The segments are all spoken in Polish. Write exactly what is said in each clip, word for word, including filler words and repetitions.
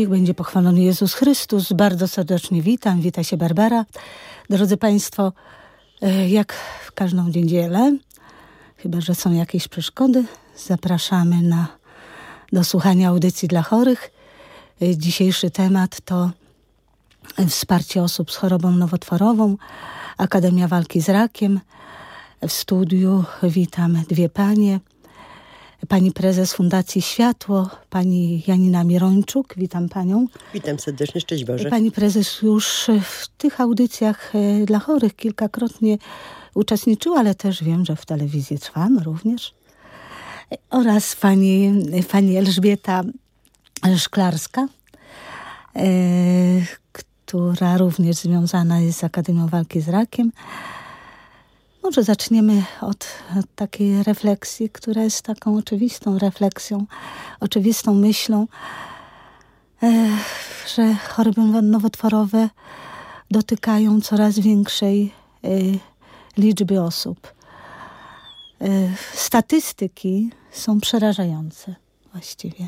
Niech będzie pochwalony Jezus Chrystus. Bardzo serdecznie witam. Wita się Barbara. Drodzy Państwo, jak w każdą niedzielę, chyba że są jakieś przeszkody, zapraszamy na, do słuchania audycji dla chorych. Dzisiejszy temat to wsparcie osób z chorobą nowotworową, Akademia Walki z Rakiem. W studiu witam dwie panie. Pani prezes Fundacji Światło, pani Janina Mirończuk. Witam panią. Witam serdecznie, szczęść Boże. Pani prezes już w tych audycjach dla chorych kilkakrotnie uczestniczyła, ale też wiem, że w telewizji Trwam również. Oraz pani, pani Elżbieta Szklarska, e, która również związana jest z Akademią Walki z Rakiem. Może zaczniemy od, od takiej refleksji, która jest taką oczywistą refleksją, oczywistą myślą, e, że choroby nowotworowe dotykają coraz większej e, liczby osób. E, statystyki są przerażające właściwie.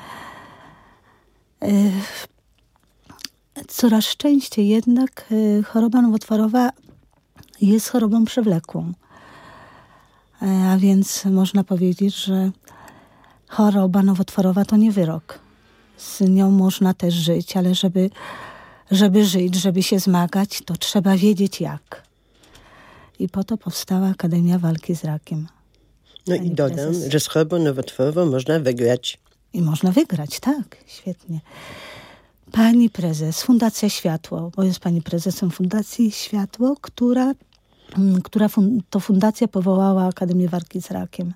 E, coraz częściej jednak e, choroba nowotworowa jest chorobą przewlekłą. A więc można powiedzieć, że choroba nowotworowa to nie wyrok. Z nią można też żyć, ale żeby, żeby żyć, żeby się zmagać, to trzeba wiedzieć jak. I po to powstała Akademia Walki z Rakiem. No Pani i dodam, prezes, że z chorobą nowotworową można wygrać. I można wygrać, tak, świetnie. Pani prezes, Fundacja Światło, bo jest pani prezesem Fundacji Światło, która, która fun, to fundacja powołała Akademię Walki z Rakiem.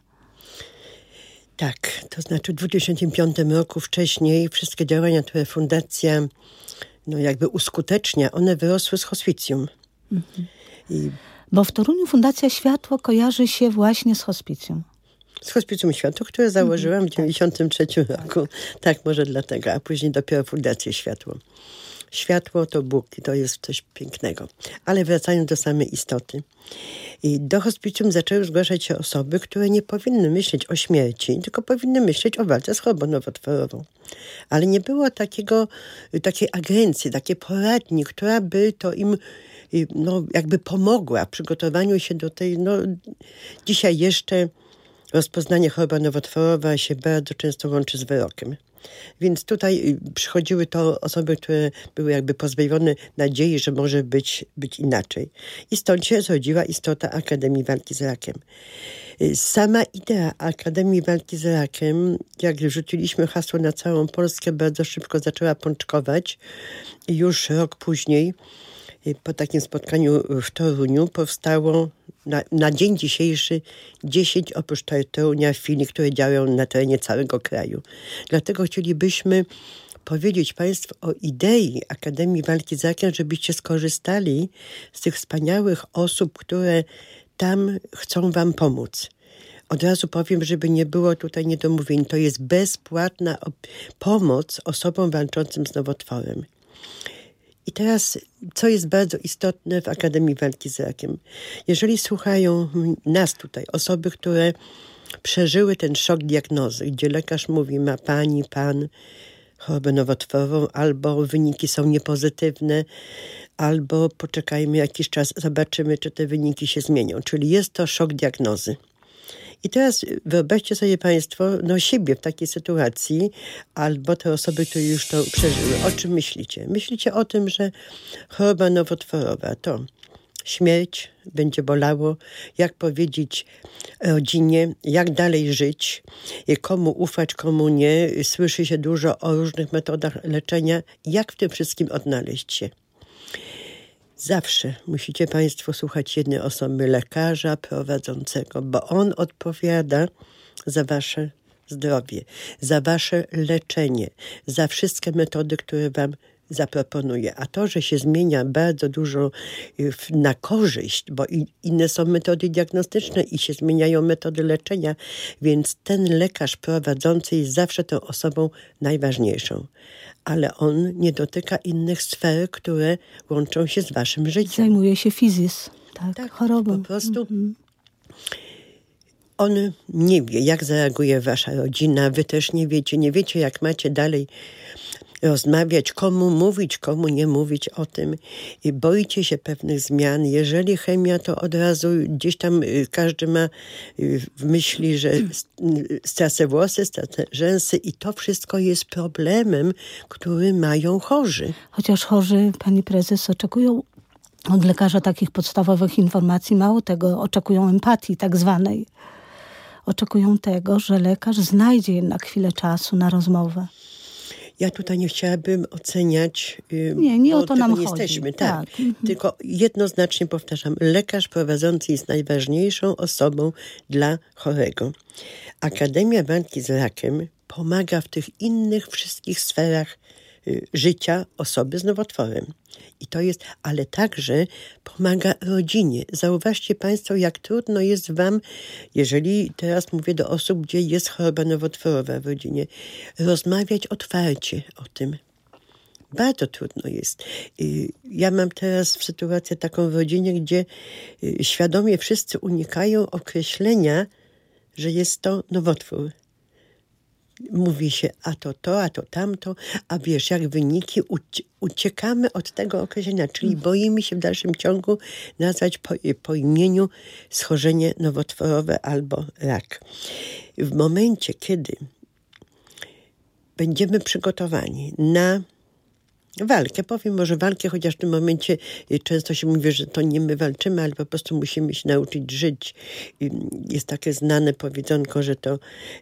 Tak, to znaczy w dwa tysiące piątym roku wcześniej wszystkie działania, które fundacja no jakby uskutecznia, one wyrosły z hospicjum. Mhm. I bo w Toruniu Fundacja Światło kojarzy się właśnie z hospicjum. Z Hospicjum Światło, które założyłam w dziewięćdziesiątym trzecim roku. Tak, może dlatego, a później dopiero Fundację Światło. Światło to Bóg i to jest coś pięknego. Ale wracając do samej istoty. I do hospicjum zaczęły zgłaszać się osoby, które nie powinny myśleć o śmierci, tylko powinny myśleć o walce z chorobą nowotworową. Ale nie było takiego, takiej agencji, takiej poradni, która by to im no, jakby pomogła w przygotowaniu się do tej, no dzisiaj jeszcze rozpoznanie choroba nowotworowa się bardzo często łączy z wyrokiem. Więc tutaj przychodziły to osoby, które były jakby pozbawione nadziei, że może być, być inaczej. I stąd się zrodziła istota Akademii Walki z Rakiem. Sama idea Akademii Walki z Rakiem, jak rzuciliśmy hasło na całą Polskę, bardzo szybko zaczęła pączkować. I już rok później, po takim spotkaniu w Toruniu, powstało na, na dzień dzisiejszy dziesięć oprócz Torunia filii, które działają na terenie całego kraju. Dlatego chcielibyśmy powiedzieć Państwu o idei Akademii Walki z Rakiem, żebyście skorzystali z tych wspaniałych osób, które tam chcą wam pomóc. Od razu powiem, żeby nie było tutaj niedomówień. To jest bezpłatna op- pomoc osobom walczącym z nowotworem. I teraz, co jest bardzo istotne w Akademii Walki z Rakiem. Jeżeli słuchają nas tutaj osoby, które przeżyły ten szok diagnozy, gdzie lekarz mówi, ma pani, pan chorobę nowotworową, albo wyniki są niepozytywne, albo poczekajmy jakiś czas, zobaczymy, czy te wyniki się zmienią. Czyli jest to szok diagnozy. I teraz wyobraźcie sobie Państwo no, siebie w takiej sytuacji, albo te osoby, które już to przeżyły. O czym myślicie? Myślicie o tym, że choroba nowotworowa to śmierć, będzie bolało, jak powiedzieć rodzinie, jak dalej żyć, komu ufać, komu nie. Słyszy się dużo o różnych metodach leczenia. Jak w tym wszystkim odnaleźć się? Zawsze musicie Państwo słuchać jednej osoby, lekarza prowadzącego, bo on odpowiada za wasze zdrowie, za wasze leczenie, za wszystkie metody, które wam zaproponuje. A to, że się zmienia bardzo dużo na korzyść, bo inne są metody diagnostyczne i się zmieniają metody leczenia, więc ten lekarz prowadzący jest zawsze tą osobą najważniejszą. Ale on nie dotyka innych sfer, które łączą się z waszym życiem. Zajmuje się fizis, tak, tak chorobą. Po prostu mhm. on nie wie, jak zareaguje wasza rodzina, wy też nie wiecie, nie wiecie, jak macie dalej rozmawiać, komu mówić, komu nie mówić o tym. I boicie się pewnych zmian. Jeżeli chemia, to od razu gdzieś tam każdy ma w myśli, że stracę włosy, stracę rzęsy i to wszystko jest problemem, który mają chorzy. Chociaż chorzy, pani prezes, oczekują od lekarza takich podstawowych informacji. Mało tego, oczekują empatii tak zwanej. Oczekują tego, że lekarz znajdzie jednak chwilę czasu na rozmowę. Ja tutaj nie chciałabym oceniać, nie, nie bo o to nam nie chodzi. jesteśmy. Tak. tak. Tylko jednoznacznie powtarzam, lekarz prowadzący jest najważniejszą osobą dla chorego. Akademia Walki z Rakiem pomaga w tych innych wszystkich sferach życia osoby z nowotworem. I to jest, ale także pomaga rodzinie. Zauważcie Państwo, jak trudno jest wam, jeżeli teraz mówię do osób, gdzie jest choroba nowotworowa w rodzinie, rozmawiać otwarcie o tym. Bardzo trudno jest. Ja mam teraz sytuację taką w rodzinie, gdzie świadomie wszyscy unikają określenia, że jest to nowotwór. Mówi się, a to to, a to tamto, a wiesz, jak wyniki, uciekamy od tego określenia, czyli boimy się w dalszym ciągu nazwać po, po imieniu schorzenie nowotworowe albo rak. W momencie, kiedy będziemy przygotowani na walkę, powiem może walkę, chociaż w tym momencie często się mówi, że to nie my walczymy, ale po prostu musimy się nauczyć żyć. Jest takie znane powiedzonko, że to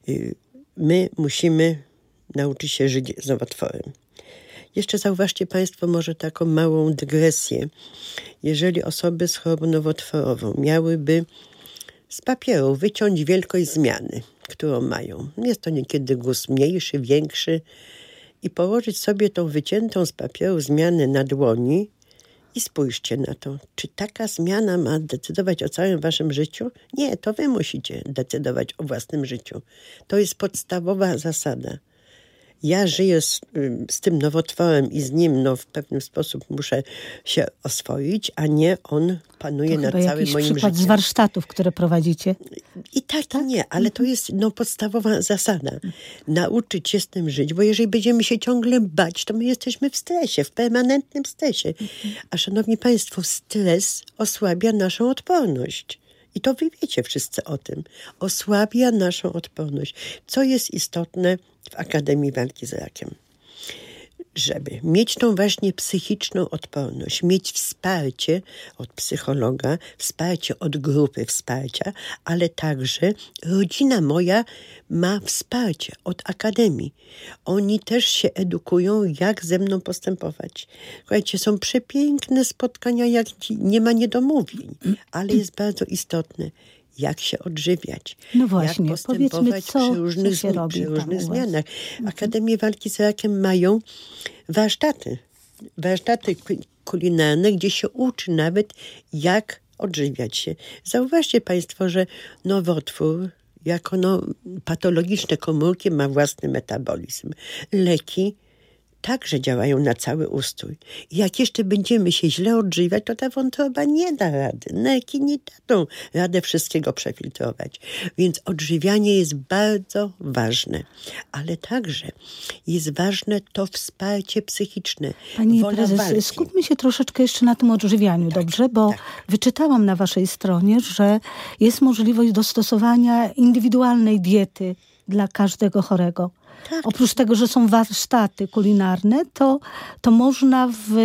my musimy nauczyć się żyć z nowotworem. Jeszcze zauważcie Państwo może taką małą dygresję. Jeżeli osoby z chorobą nowotworową miałyby z papieru wyciąć wielkość zmiany, którą mają, jest to niekiedy guz mniejszy, większy, i położyć sobie tą wyciętą z papieru zmianę na dłoni i spójrzcie na to. Czy taka zmiana ma decydować o całym waszym życiu? Nie, to wy musicie decydować o własnym życiu. To jest podstawowa zasada. Ja żyję z, z tym nowotworem i z nim no, w pewnym sposób muszę się oswoić, a nie on panuje to nad chyba całym jakiś moim przykład życiem. z warsztatów, które prowadzicie. I tak, tak? nie, ale to jest no, podstawowa zasada. Nauczyć się z tym żyć, bo jeżeli będziemy się ciągle bać, to my jesteśmy w stresie, w permanentnym stresie. A szanowni Państwo, stres osłabia naszą odporność. I to wy wiecie wszyscy o tym. Osłabia naszą odporność. Co jest istotne w Akademii Walki z Rakiem? Żeby mieć tą właśnie psychiczną odporność, mieć wsparcie od psychologa, wsparcie od grupy wsparcia, ale także rodzina moja ma wsparcie od Akademii. Oni też się edukują, jak ze mną postępować. Słuchajcie, są przepiękne spotkania, jak nie ma niedomówień, ale jest bardzo istotne, jak się odżywiać, no właśnie, jak postępować co, przy różnych, co się robi przy różnych zmianach. Mhm. Akademie Walki z Rakiem mają warsztaty, warsztaty kulinarne, gdzie się uczy nawet, jak odżywiać się. Zauważcie Państwo, że nowotwór jako no, patologiczne komórki ma własny metabolizm. Leki także działają na cały ustrój. I jak jeszcze będziemy się źle odżywiać, to ta wątroba nie da rady. Leki nie dadzą radę wszystkiego przefiltrować. Więc odżywianie jest bardzo ważne. Ale także jest ważne to wsparcie psychiczne. Pani wola prezes, walki. skupmy się troszeczkę jeszcze na tym odżywianiu, tak, dobrze? Bo tak. Wyczytałam na waszej stronie, że jest możliwość dostosowania indywidualnej diety dla każdego chorego. Tak. Oprócz tego, że są warsztaty kulinarne, to, to można, w,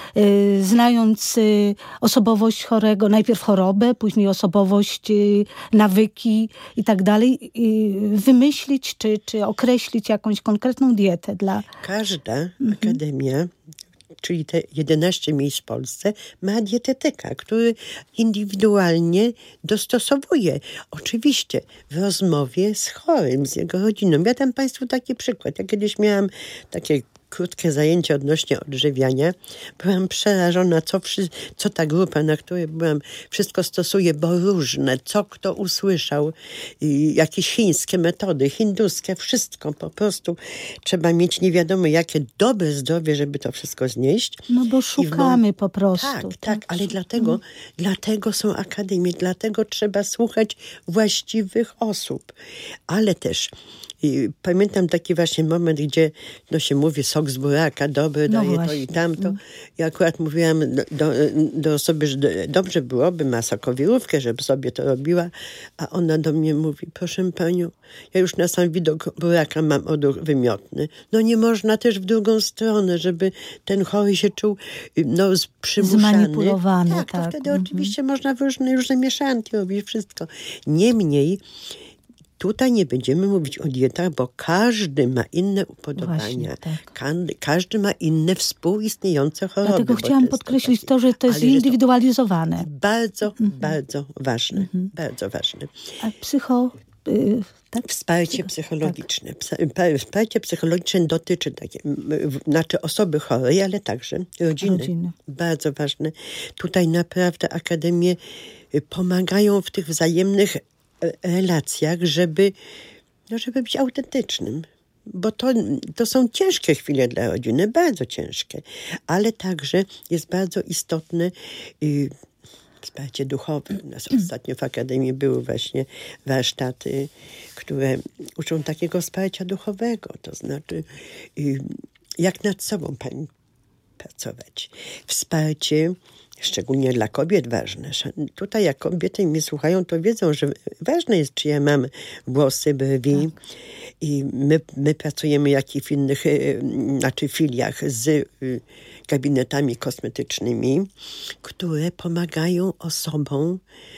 y, znając y, osobowość chorego, najpierw chorobę, później osobowość, y, nawyki i tak dalej, y, wymyślić czy, czy określić jakąś konkretną dietę dla... Każda mhm. akademia, czyli te jedenaście miejsc w Polsce, ma dietetyka, który indywidualnie dostosowuje. Oczywiście w rozmowie z chorym, z jego rodziną. Ja dam Państwu taki przykład. Ja kiedyś miałam takie krótkie zajęcie odnośnie odżywiania. Byłam przerażona, co, co ta grupa, na której byłam, wszystko stosuje, bo różne, co kto usłyszał, i jakieś chińskie metody, hinduskie, wszystko po prostu. Trzeba mieć nie wiadomo jakie dobre zdrowie, żeby to wszystko znieść. No bo szukamy mo- po prostu. Tak, tak, tak ale dlatego, hmm. dlatego są akademie, dlatego trzeba słuchać właściwych osób. Ale też i pamiętam taki właśnie moment, gdzie no się mówi sok sok z buraka dobry, No daje właśnie. to i tamto. I akurat mówiłam do, do, do osoby, że dobrze byłoby, ma sokowirówkę, żeby sobie to robiła, a ona do mnie mówi, proszę panią, ja już na sam widok buraka mam odór wymiotny. No nie można też w drugą stronę, żeby ten chory się czuł no, przymuszany. Zmanipulowany. Tak, tak. to wtedy Mhm. oczywiście można różne, różne mieszanki robić, wszystko. Niemniej tutaj nie będziemy mówić o dietach, bo każdy ma inne upodobania. Właśnie, tak. Każdy, każdy ma inne współistniejące choroby. Dlatego chciałam to podkreślić takie, to, że to jest ale że zindywidualizowane. To bardzo, Mhm. bardzo ważne. Mhm. Bardzo ważne. A psycho... Y, tak? Wsparcie psychologiczne. Tak. Wsparcie psychologiczne dotyczy takie, znaczy osoby chorej, ale także rodziny. rodziny. Bardzo ważne. Tutaj naprawdę akademie pomagają w tych wzajemnych relacjach, żeby, no żeby być autentycznym. Bo to, to są ciężkie chwile dla rodziny, bardzo ciężkie. Ale także jest bardzo istotne y, wsparcie duchowe. U nas ostatnio w Akademii były właśnie warsztaty, które uczą takiego wsparcia duchowego. To znaczy, y, jak nad sobą pani pracować. Wsparcie szczególnie dla kobiet ważne. Tutaj jak kobiety mnie słuchają, to wiedzą, że ważne jest, czy ja mam włosy, brwi. Tak. I my, my pracujemy jak i w innych, znaczy filiach z gabinetami kosmetycznymi, które pomagają osobom,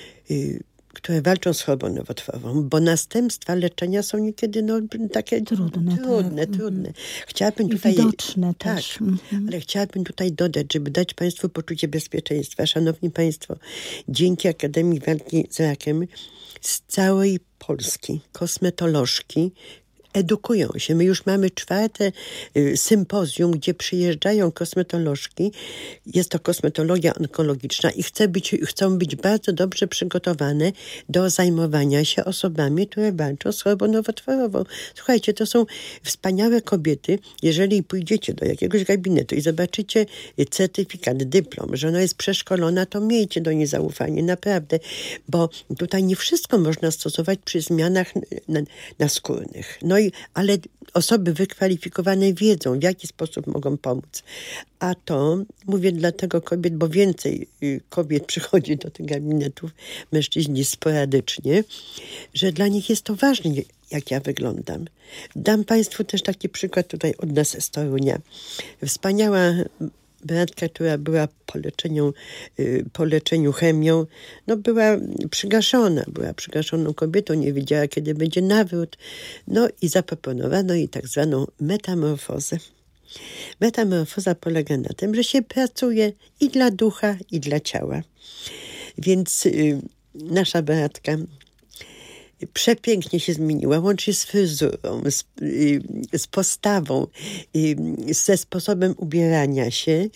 które walczą z chorobą nowotworową, bo następstwa leczenia są niekiedy no, takie trudne, trudne, tak. trudne. Chciałabym tutaj, widoczne tak, też. Mhm. Ale chciałabym tutaj dodać, żeby dać Państwu poczucie bezpieczeństwa. Szanowni Państwo, dzięki Akademii Walki z Rakiem z całej Polski kosmetolożki edukują się. My już mamy czwarte y, sympozjum, gdzie przyjeżdżają kosmetolożki. Jest to kosmetologia onkologiczna i chce być, chcą być bardzo dobrze przygotowane do zajmowania się osobami, które walczą z chorobą nowotworową. Słuchajcie, to są wspaniałe kobiety. Jeżeli pójdziecie do jakiegoś gabinetu i zobaczycie certyfikat, dyplom, że ona jest przeszkolona, to miejcie do niej zaufanie, naprawdę. Bo tutaj nie wszystko można stosować przy zmianach naskórnych. No i ale osoby wykwalifikowane wiedzą, w jaki sposób mogą pomóc. A to mówię dlatego kobiet, bo więcej kobiet przychodzi do tych gabinetów, mężczyźni sporadycznie, że dla nich jest to ważne, jak ja wyglądam. Dam Państwu też taki przykład tutaj od nas z Torunia. Wspaniała Beatka, która była po leczeniu, po leczeniu chemią, no była przygaszona, była przygaszoną kobietą, nie wiedziała, kiedy będzie nawrót. No i zaproponowano jej tak zwaną metamorfozę. Metamorfoza polega na tym, że się pracuje i dla ducha, i dla ciała. Więc y, nasza Beatka przepięknie się zmieniła, łącznie z fryzurą, z, y, z postawą, y, ze sposobem ubierania się.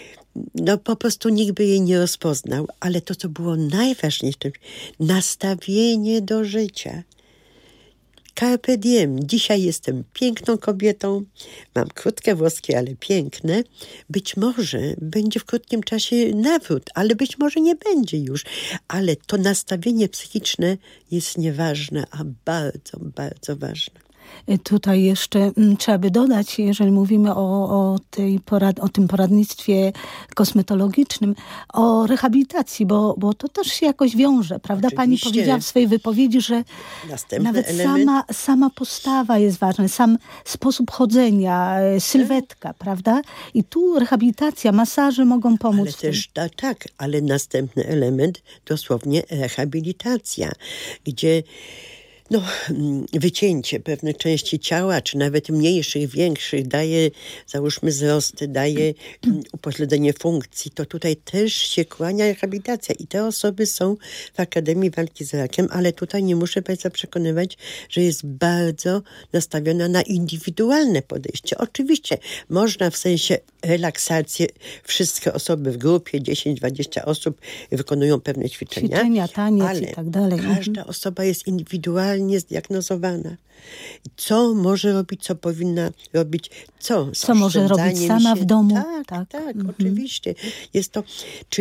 No po prostu nikt by jej nie rozpoznał, ale to, co było najważniejsze, nastawienie do życia. Carpe diem. Dzisiaj jestem piękną kobietą, mam krótkie włoski, ale piękne. Być może będzie w krótkim czasie nawrót, ale być może nie będzie już. Ale to nastawienie psychiczne jest nieważne, a bardzo, bardzo ważne. Tutaj jeszcze m, trzeba by dodać, jeżeli mówimy o, o, tej porad, o tym poradnictwie kosmetologicznym, o rehabilitacji, bo, bo to też się jakoś wiąże, prawda? Oczywiście. Pani powiedziała w swojej wypowiedzi, że Następny nawet element. sama, sama postawa jest ważna, sam sposób chodzenia, sylwetka, prawda? I tu rehabilitacja, masaże mogą pomóc. Ale też ta, tak, ale następny element dosłownie rehabilitacja, gdzie no, wycięcie pewnych części ciała, czy nawet mniejszych, większych, daje, załóżmy, wzrosty, daje upośledzenie funkcji, to tutaj też się kłania rehabilitacja. I te osoby są w Akademii Walki z Rakiem, ale tutaj nie muszę Państwa przekonywać, że jest bardzo nastawiona na indywidualne podejście. Oczywiście można w sensie relaksacji, wszystkie osoby w grupie, dziesięć dwadzieścia osób wykonują pewne ćwiczenia. Ćwiczenia, taniec ale i tak dalej. każda osoba jest indywidualnie zdiagnozowana. Co może robić, co powinna robić, co z Co może robić sama się. w domu. Tak, tak, tak mhm. oczywiście. Jest to, czyli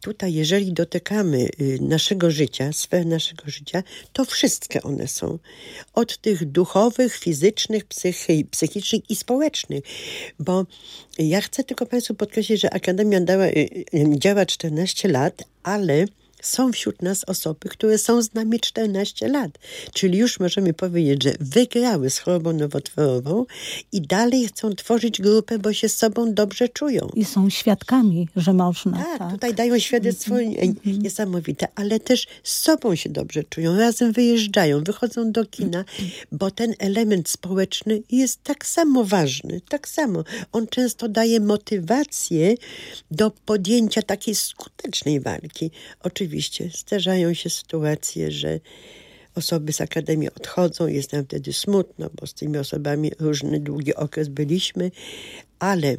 tutaj, jeżeli dotykamy naszego życia, sfer naszego życia, to wszystkie one są. Od tych duchowych, fizycznych, psychi, psychicznych i społecznych. Bo ja chcę tylko Państwu podkreślić, że Akademia dała, działa czternaście lat, ale są wśród nas osoby, które są z nami czternaście lat. Czyli już możemy powiedzieć, że wygrały z chorobą nowotworową i dalej chcą tworzyć grupę, bo się z sobą dobrze czują. I są świadkami, że można. Tak, tak. tutaj dają świadectwo mm-hmm. niesamowite, ale też z sobą się dobrze czują. Razem wyjeżdżają, wychodzą do kina, bo ten element społeczny jest tak samo ważny, tak samo. On często daje motywację do podjęcia takiej skutecznej walki. Oczywiście Oczywiście zdarzają się sytuacje, że osoby z Akademii odchodzą, jest nam wtedy smutno, bo z tymi osobami różny długi okres byliśmy, ale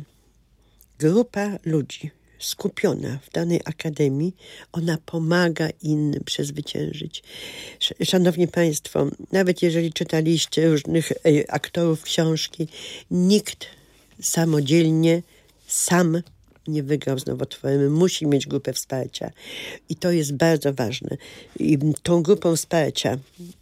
grupa ludzi skupiona w danej Akademii, ona pomaga innym przezwyciężyć. Szanowni Państwo, nawet jeżeli czytaliście różnych aktorów książki, nikt samodzielnie, sam nie wygrał z nowotworem, musi mieć grupę wsparcia. I to jest bardzo ważne. I tą grupą wsparcia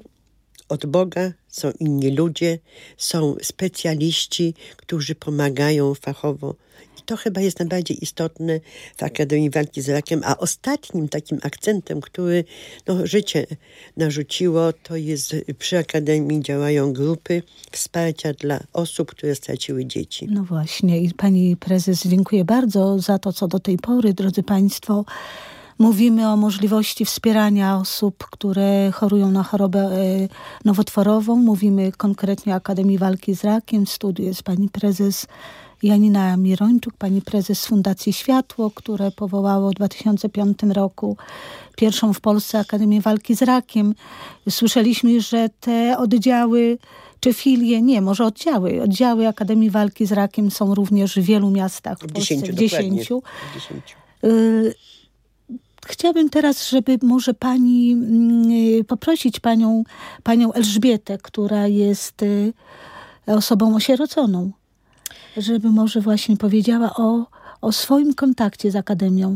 od Boga są inni ludzie, są specjaliści, którzy pomagają fachowo. I to chyba jest najbardziej istotne w Akademii Walki z Rakiem. A ostatnim takim akcentem, który no, życie narzuciło, to jest przy Akademii działają grupy wsparcia dla osób, które straciły dzieci. No właśnie. I pani prezes, dziękuję bardzo za to, co do tej pory, drodzy Państwo, mówimy o możliwości wspierania osób, które chorują na chorobę nowotworową. Mówimy konkretnie o Akademii Walki z Rakiem. W studiu jest pani prezes Janina Mirończuk, pani prezes Fundacji Światło, które powołało w dwa tysiące piątym roku pierwszą w Polsce Akademię Walki z Rakiem. Słyszeliśmy, że te oddziały czy filie, nie, może oddziały, oddziały Akademii Walki z Rakiem są również w wielu miastach w Polsce. Dziesięciu, w dziesięciu. Dziesięciu. Y- Chciałabym teraz, żeby może pani y, poprosić panią, panią Elżbietę, która jest y, osobą osieroconą, żeby może właśnie powiedziała o, o swoim kontakcie z Akademią.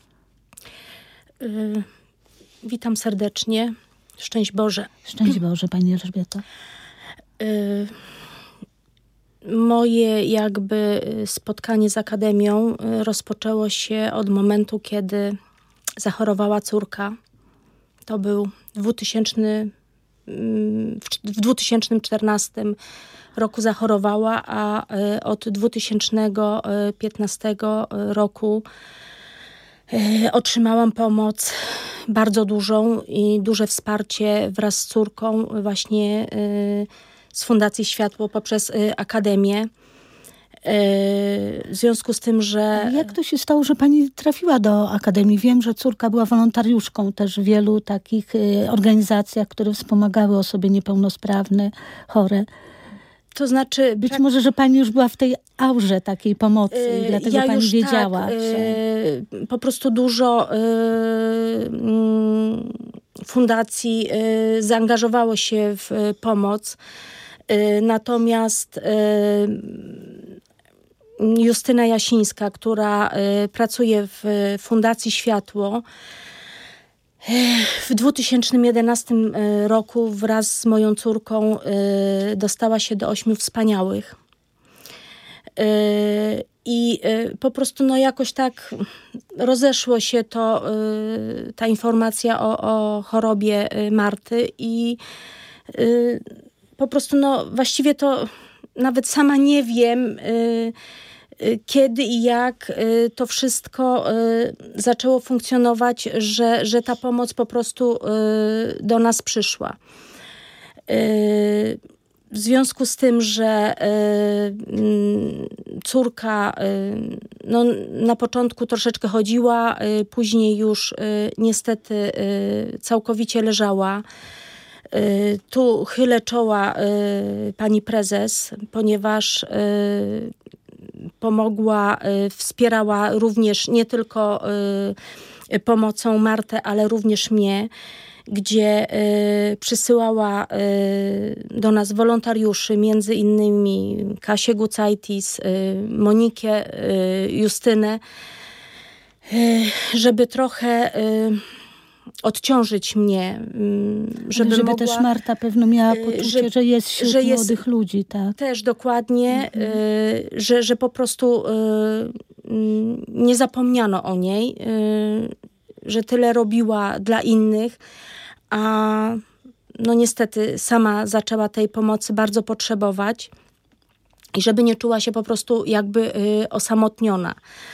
Y, witam serdecznie. Szczęść Boże. Szczęść Boże, pani Elżbieta. Y, moje jakby spotkanie z Akademią rozpoczęło się od momentu, kiedy zachorowała córka. To był dwutysięczny, w dwa tysiące czternastym roku zachorowała, a od dwa tysiące piętnastego roku otrzymałam pomoc bardzo dużą i duże wsparcie wraz z córką właśnie z Fundacji Światło poprzez Akademię. W związku z tym, że... Jak to się stało, że pani trafiła do Akademii? Wiem, że córka była wolontariuszką też w wielu takich organizacjach, które wspomagały osoby niepełnosprawne, chore. To znaczy... Być tak, może, że pani już była w tej aurze takiej pomocy i dlatego ja pani wiedziała. Tak, że... po prostu dużo fundacji zaangażowało się w pomoc. Natomiast Justyna Jasińska, która pracuje w Fundacji Światło, w dwa tysiące jedenastym roku wraz z moją córką dostała się do Ośmiu Wspaniałych. I po prostu no jakoś tak rozeszło się to, ta informacja o, o chorobie Marty i po prostu no właściwie to nawet sama nie wiem, kiedy i jak to wszystko zaczęło funkcjonować, że, że ta pomoc po prostu do nas przyszła. W związku z tym, że córka no, na początku troszeczkę chodziła, później już niestety całkowicie leżała. Tu chylę czoła pani prezes, ponieważ pomogła, wspierała również nie tylko pomocą Martę, ale również mnie, gdzie przysyłała do nas wolontariuszy, między innymi Kasię Gucajtis, Monikę, Justynę. żeby trochę odciążyć mnie, żeby, żeby mogła, też Marta pewno miała poczucie, że, że jest wśród że jest młodych ludzi. Tak. Też dokładnie, mhm. y, że, że po prostu y, nie zapomniano o niej, y, że tyle robiła dla innych, a no niestety sama zaczęła tej pomocy bardzo potrzebować i żeby nie czuła się po prostu jakby y, osamotniona.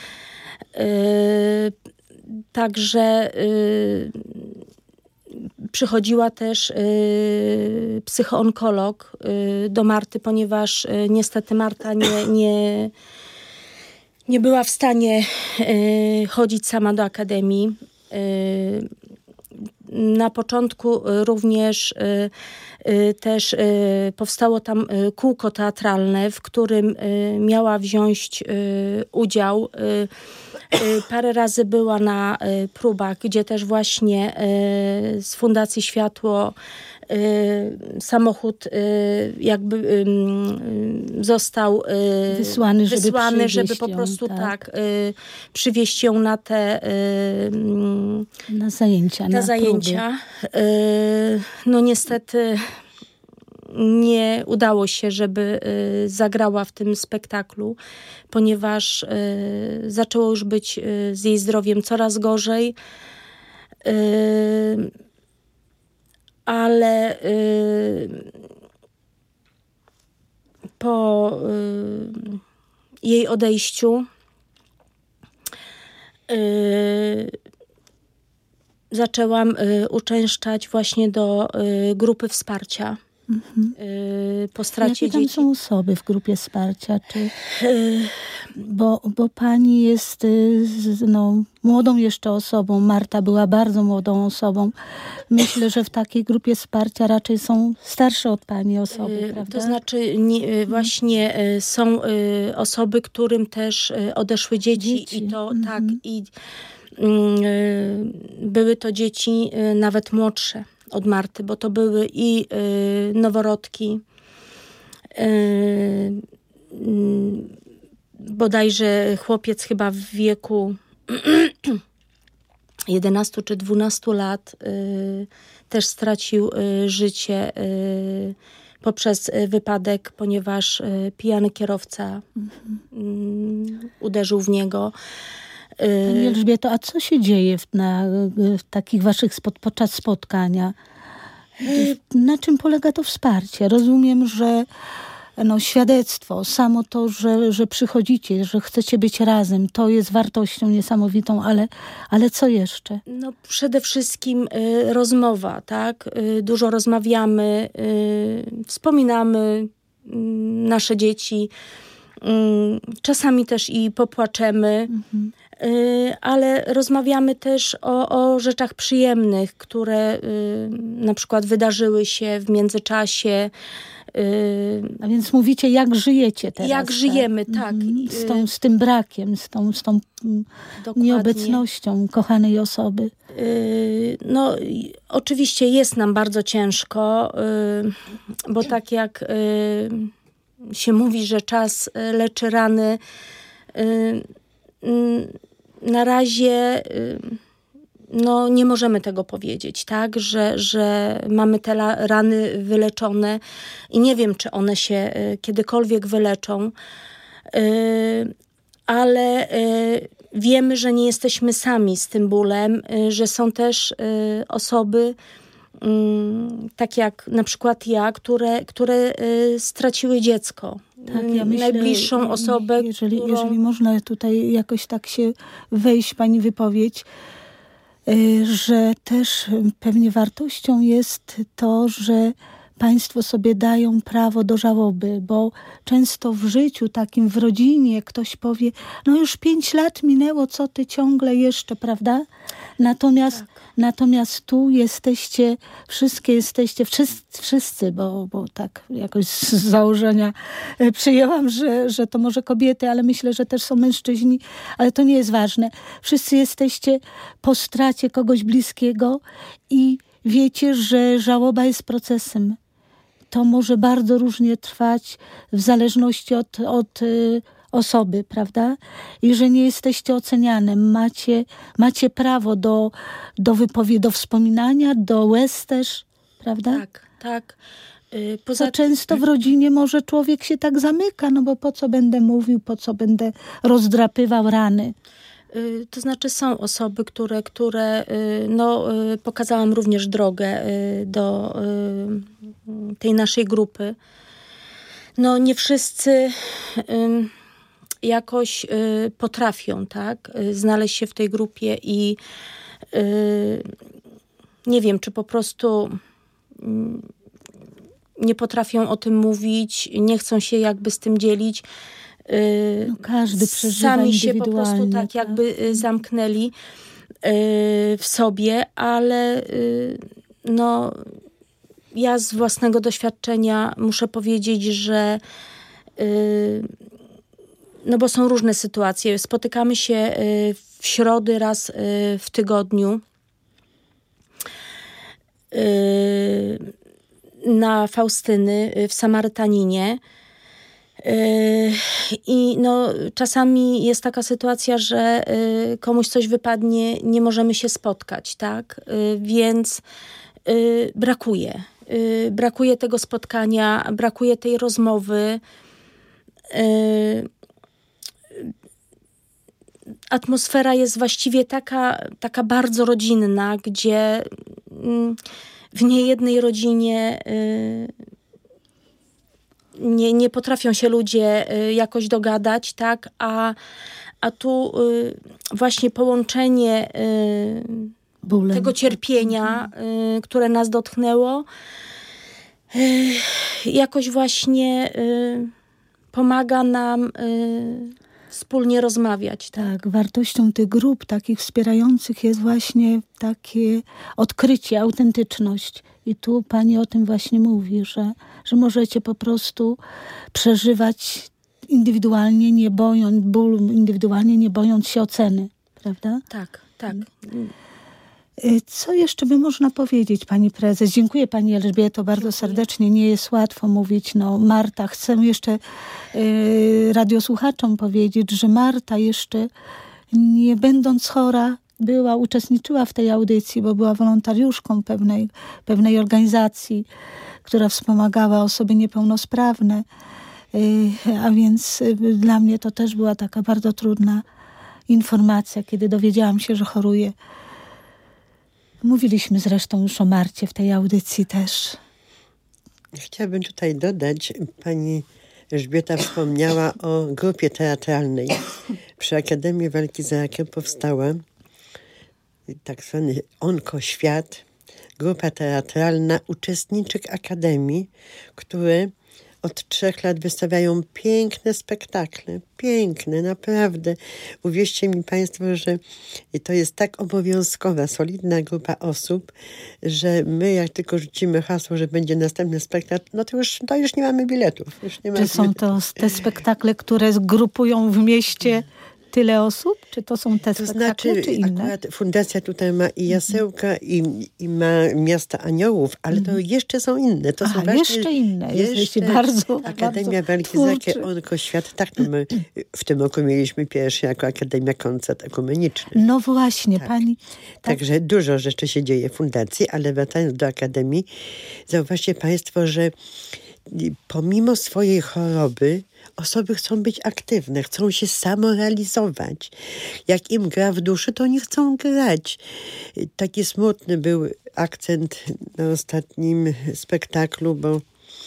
Y, Także y, przychodziła też y, psychoonkolog y, do Marty, ponieważ y, niestety Marta nie, nie, nie była w stanie y, chodzić sama do akademii. Y, na początku również y, y, też y, powstało tam y, kółko teatralne, w którym y, miała wziąć y, udział. Y, Parę razy była na y, próbach, gdzie też właśnie y, z Fundacji Światło y, samochód y, jakby y, y, został y, wysłany, żeby, wysłany, żeby po ją, prostu tak, tak y, przywieźć ją na te y, na zajęcia. Na, na zajęcia. Y, no niestety nie udało się, żeby y, zagrała w tym spektaklu, ponieważ y, zaczęło już być y, z jej zdrowiem coraz gorzej. Y, ale y, po y, jej odejściu y, zaczęłam y, uczęszczać właśnie do y, grupy wsparcia. Mhm. Po stracie Jakie tam dzieci. są osoby w grupie wsparcia? Czy, bo, bo pani jest no, młodą jeszcze osobą. Marta była bardzo młodą osobą. Myślę, że w takiej grupie wsparcia raczej są starsze od pani osoby, prawda? To znaczy nie, właśnie są osoby, którym też odeszły dzieci. dzieci. I to mhm. tak i były to dzieci nawet młodsze od Marty, bo to były i y, noworodki, y, y, bodajże chłopiec chyba w wieku jedenastu czy dwunastu lat y, też stracił y, życie y, poprzez wypadek, ponieważ y, pijany kierowca mhm. y, uderzył w niego. Pani Elżbieto, a co się dzieje w, na, w takich waszych spot, podczas spotkania? Na czym polega to wsparcie? Rozumiem, że no, świadectwo, samo to, że, że przychodzicie, że chcecie być razem, to jest wartością niesamowitą, ale, ale co jeszcze? No, przede wszystkim y, rozmowa, tak? Y, dużo rozmawiamy, y, wspominamy y, nasze dzieci, y, czasami też i popłaczemy. Mhm. Ale rozmawiamy też o, o rzeczach przyjemnych, które y, na przykład wydarzyły się w międzyczasie. Y, A więc mówicie, jak żyjecie teraz. Jak tak? żyjemy, tak. Mhm. Z, tą, z tym brakiem, z tą, z tą nieobecnością kochanej osoby. Y, no, oczywiście jest nam bardzo ciężko, y, bo tak jak y, się mówi, że czas leczy rany, y, na razie no, nie możemy tego powiedzieć, tak, że, że mamy te rany wyleczone i nie wiem, czy one się kiedykolwiek wyleczą, ale wiemy, że nie jesteśmy sami z tym bólem, że są też osoby, tak jak na przykład ja, które, które straciły dziecko. Tak, ja myślę, najbliższą osobę, jeżeli, którą... jeżeli można tutaj jakoś tak się wejść w pani wypowiedź, że też pewnie wartością jest to, że państwo sobie dają prawo do żałoby, bo często w życiu takim, w rodzinie ktoś powie, no już pięć lat minęło, co ty ciągle jeszcze, prawda? Natomiast, tak. natomiast tu jesteście, wszystkie jesteście, wszyscy, wszyscy bo, bo tak jakoś z założenia przyjęłam, że, że to może kobiety, ale myślę, że też są mężczyźni, ale to nie jest ważne. Wszyscy jesteście po stracie kogoś bliskiego i wiecie, że żałoba jest procesem. To może bardzo różnie trwać w zależności od, od, osoby, prawda? I że nie jesteście oceniane. Macie, macie prawo do, do wypowiedzi, do wspominania, do łez też, prawda? Tak, tak. Yy, poza... To często w rodzinie może człowiek się tak zamyka, no bo po co będę mówił, po co będę rozdrapywał rany. To znaczy są osoby, które, które no, pokazałam również drogę do tej naszej grupy. No nie wszyscy jakoś potrafią, tak, znaleźć się w tej grupie i nie wiem, czy po prostu nie potrafią o tym mówić, nie chcą się jakby z tym dzielić. No każdy przeżywa sami się po prostu tak, tak jakby zamknęli w sobie, ale no ja z własnego doświadczenia muszę powiedzieć, że no bo są różne sytuacje. Spotykamy się w środy raz w tygodniu na Faustyny w Samarytaninie. I no, czasami jest taka sytuacja, że komuś coś wypadnie, nie możemy się spotkać, tak? Więc brakuje. Brakuje tego spotkania, brakuje tej rozmowy. Atmosfera jest właściwie taka, taka bardzo rodzinna, gdzie w niejednej rodzinie Nie, nie potrafią się ludzie jakoś dogadać, tak? A, a tu właśnie połączenie Bólem. tego cierpienia, które nas dotknęło, jakoś właśnie pomaga nam wspólnie rozmawiać. Tak? tak, wartością tych grup takich wspierających jest właśnie takie odkrycie, autentyczność. I tu pani o tym właśnie mówi, że, że możecie po prostu przeżywać indywidualnie, nie bojąc bólu, indywidualnie nie bojąc się oceny, prawda? Tak, tak. Co jeszcze by można powiedzieć, pani prezes? Dziękuję pani Elżbieto bardzo serdecznie. Nie jest łatwo mówić. No, Marta, chcę jeszcze y, radiosłuchaczom powiedzieć, że Marta jeszcze nie będąc chora była, uczestniczyła w tej audycji, bo była wolontariuszką pewnej, pewnej organizacji, która wspomagała osoby niepełnosprawne. Y, a więc y, dla mnie to też była taka bardzo trudna informacja, kiedy dowiedziałam się, że choruje. Mówiliśmy zresztą już o Marcie w tej audycji też. Chciałabym tutaj dodać, pani Elżbieta wspomniała o grupie teatralnej. Przy Akademii Walki z Rakiem powstała tak zwany Onkoświat, grupa teatralna uczestniczek Akademii, które od trzech lat wystawiają piękne spektakle. Piękne, naprawdę. Uwierzcie mi państwo, że to jest tak obowiązkowa, solidna grupa osób, że my jak tylko rzucimy hasło, że będzie następny spektakl, no to już, to już nie mamy biletów. Już nie mamy Czy są biletów. to te spektakle, które zgrupują w mieście tyle osób? Czy to są te to spektakle, znaczy, czy inne? Akurat fundacja tutaj ma i Jasełka, i, i ma Miasta Aniołów, ale to jeszcze są inne. To Aha, są właśnie, jeszcze inne. Jeszcze Jesteście bardzo, Akademia bardzo Walki z Rakiem, Onkoświat. Tak, no my w tym roku mieliśmy pierwszy jako Akademia koncert ekumeniczny. No właśnie, tak. pani... Tak. Także dużo rzeczy się dzieje w fundacji, ale wracając do Akademii, zauważcie państwo, że pomimo swojej choroby osoby chcą być aktywne, chcą się samorealizować. Jak im gra w duszy, to oni chcą grać. Taki smutny był akcent na ostatnim spektaklu, bo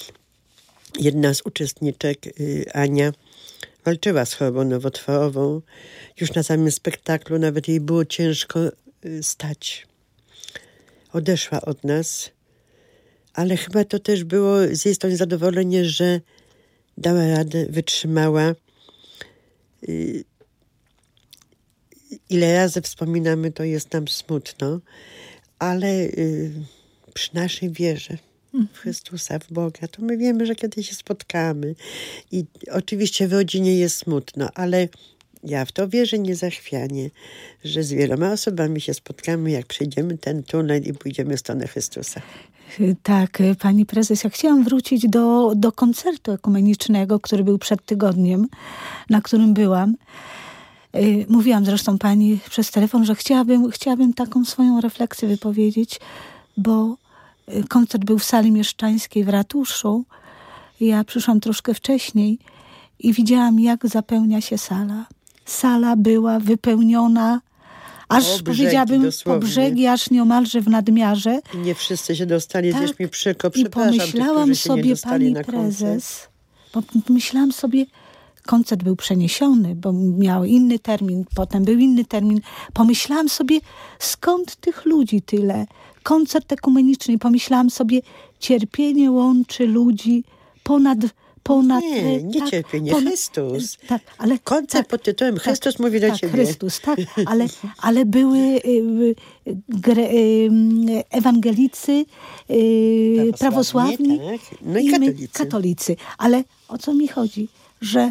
jedna z uczestniczek, Ania, walczyła z chorobą nowotworową. Już na samym spektaklu nawet jej było ciężko stać. Odeszła od nas, ale chyba to też było z jej strony zadowolenie, że dała radę, wytrzymała. Ile razy wspominamy, to jest nam smutno, ale przy naszej wierze w Chrystusa, w Boga, to my wiemy, że kiedyś się spotkamy. I oczywiście w rodzinie jest smutno, ale ja w to wierzę niezachwianie, że z wieloma osobami się spotkamy, jak przejdziemy ten tunel i pójdziemy w stronę Chrystusa. Tak, pani prezes, ja chciałam wrócić do, do koncertu ekumenicznego, który był przed tygodniem, na którym byłam. Mówiłam zresztą pani przez telefon, że chciałabym, chciałabym taką swoją refleksję wypowiedzieć, bo koncert był w sali mieszczańskiej w ratuszu. Ja przyszłam troszkę wcześniej i widziałam, jak zapełnia się sala. Sala była wypełniona aż, powiedziałabym, dosłownie. Po brzegi, aż nieomalże w nadmiarze. I nie wszyscy się dostali, tak. Gdzieś mi przykro, I pomyślałam tych, sobie, pani prezes, bo pomyślałam sobie, koncert był przeniesiony, bo miał inny termin, potem był inny termin. Pomyślałam sobie, skąd tych ludzi tyle? Koncert ekumeniczny. Pomyślałam sobie, cierpienie łączy ludzi ponad... ponad nie, nie tak, cierpienie, ponad, Chrystus. Tak, ale, koncert tak, pod tytułem Chrystus tak, mówi do tak, ciebie. Chrystus, tak, ale, ale były y, y, gre, y, ewangelicy, y, prawosławni tak. No i, i katolicy. katolicy. Ale o co mi chodzi? Że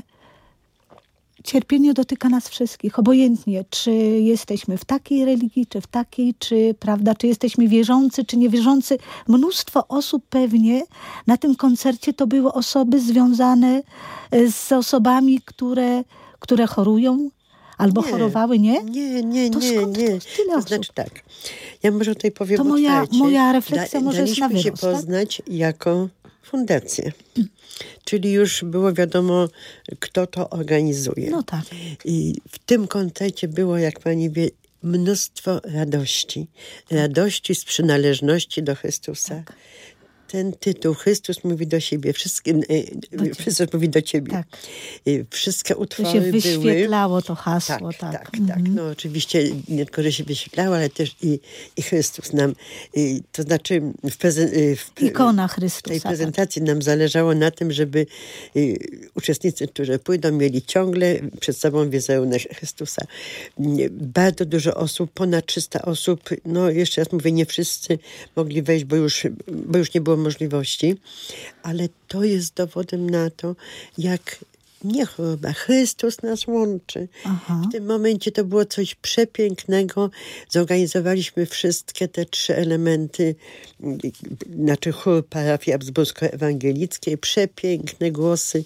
cierpienie dotyka nas wszystkich, obojętnie, czy jesteśmy w takiej religii, czy w takiej, czy, prawda, czy jesteśmy wierzący, czy niewierzący. Mnóstwo osób pewnie na tym koncercie to były osoby związane z osobami, które, które chorują, albo nie, chorowały, nie? Nie, nie, to nie, skąd nie. To, tyle to osób? znaczy tak, ja może tutaj powiem to moja, otwarcie. moja refleksja da, może jest na daliśmy wyrost, się poznać tak? jako fundację. Czyli już było wiadomo, kto to organizuje. No tak. I w tym koncercie było, jak pani wie, mnóstwo radości. Radości z przynależności do Chrystusa. Tak. Ten tytuł, Chrystus mówi do siebie, wszystkie, do Chrystus mówi do ciebie. Tak. Wszystkie utwory były... To się wyświetlało to hasło. Tak, tak, tak. mhm. tak. No oczywiście nie tylko, że się wyświetlało, ale też i, i Chrystus nam, i, to znaczy w, prezen, w ikona Chrystusa. W tej prezentacji tak. nam zależało na tym, żeby y, uczestnicy, którzy pójdą, mieli ciągle przed sobą wizerunek Chrystusa. Bardzo dużo osób, ponad trzysta osób, no jeszcze raz mówię, nie wszyscy mogli wejść, bo już, bo już nie było możliwości, ale to jest dowodem na to, jak nie choroba, Chrystus nas łączy. Aha. W tym momencie to było coś przepięknego. Zorganizowaliśmy wszystkie te trzy elementy, znaczy chór parafii habsbursko-ewangelickiej, przepiękne głosy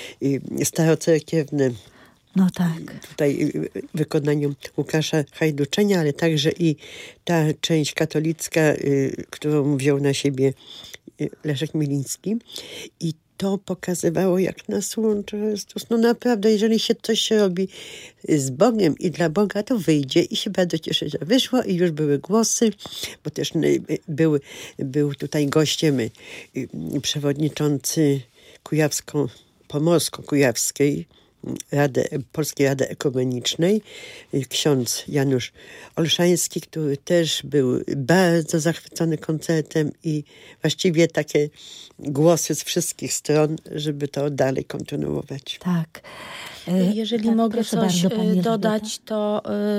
starocerkiewne. No tak. Tutaj w wykonaniu Łukasza Hajduczenia, ale także i ta część katolicka, którą wziął na siebie Leszek Miliński. I to pokazywało, jak nas łączy Chrystus. No naprawdę, jeżeli się coś robi z Bogiem i dla Boga, to wyjdzie i się bardzo cieszę, że wyszło i już były głosy, bo też był, był tutaj gościem przewodniczący Kujawsko-Pomorsko-Kujawskiej Rady, Polskiej Rady Ekumenicznej, ksiądz Janusz Olszański, który też był bardzo zachwycony koncertem i właściwie takie głosy z wszystkich stron, żeby to dalej kontynuować. Tak. Jeżeli tak, mogę coś bardzo, dodać, to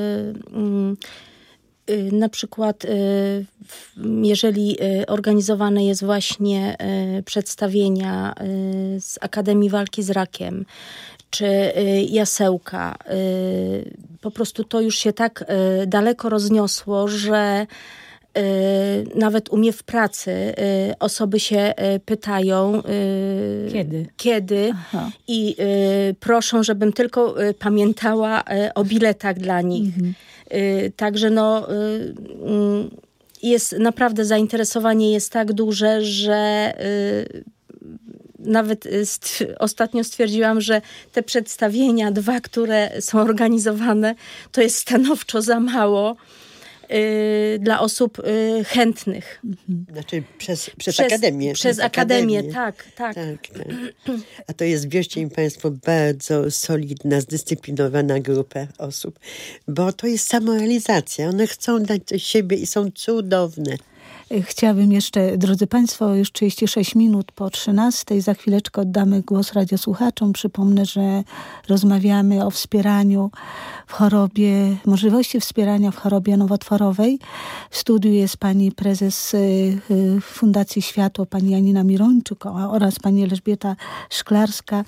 yy, yy, na przykład yy, jeżeli yy, organizowane jest właśnie yy, przedstawienia yy, z Akademii Walki z Rakiem, czy jasełka. Po prostu to już się tak daleko rozniosło, że nawet u mnie w pracy osoby się pytają kiedy, kiedy i proszą, żebym tylko pamiętała o biletach dla nich. Mhm. Także no jest naprawdę zainteresowanie jest tak duże, że nawet st- ostatnio stwierdziłam, że te przedstawienia, dwa, które są organizowane, to jest stanowczo za mało y, dla osób y, chętnych. Znaczy przez, przez, przez Akademię. Przez, przez Akademię, akademię. Tak, tak, tak, tak. A to jest, wierzcie mi Państwo, bardzo solidna, zdyscyplinowana grupa osób, bo to jest samorealizacja. One chcą dać coś siebie i są cudowne. Chciałabym jeszcze, drodzy Państwo, już trzydzieści sześć minut po trzynastej. Za chwileczkę oddamy głos radiosłuchaczom. Przypomnę, że rozmawiamy o wspieraniu w chorobie, możliwości wspierania w chorobie nowotworowej. W studiu jest pani prezes Fundacji Światło, pani Janina Mirończyk oraz pani Elżbieta Szklarska,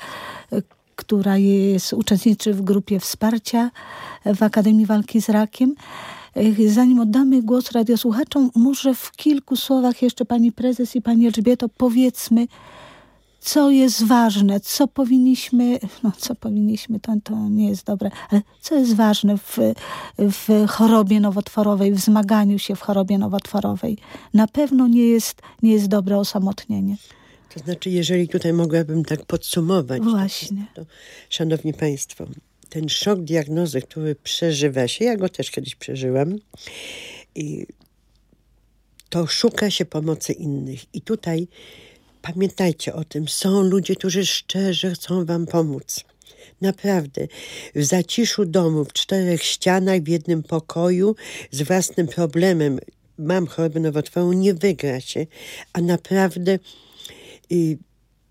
która jest uczestniczy w grupie wsparcia w Akademii Walki z Rakiem. Zanim oddamy głos radiosłuchaczom, może w kilku słowach jeszcze pani prezes i pani Elżbieto powiedzmy, co jest ważne, co powinniśmy, no co powinniśmy, to, to nie jest dobre, ale co jest ważne w, w chorobie nowotworowej, w zmaganiu się w chorobie nowotworowej. Na pewno nie jest, nie jest dobre osamotnienie. To znaczy, jeżeli tutaj mogłabym tak podsumować. Właśnie. To, to, szanowni państwo, ten szok diagnozy, który przeżywa się, ja go też kiedyś przeżyłam, i to szuka się pomocy innych. I tutaj pamiętajcie o tym, są ludzie, którzy szczerze chcą wam pomóc. Naprawdę. W zaciszu domu, w czterech ścianach, w jednym pokoju, z własnym problemem, mam chorobę nowotworową, nie wygra się. A naprawdę y,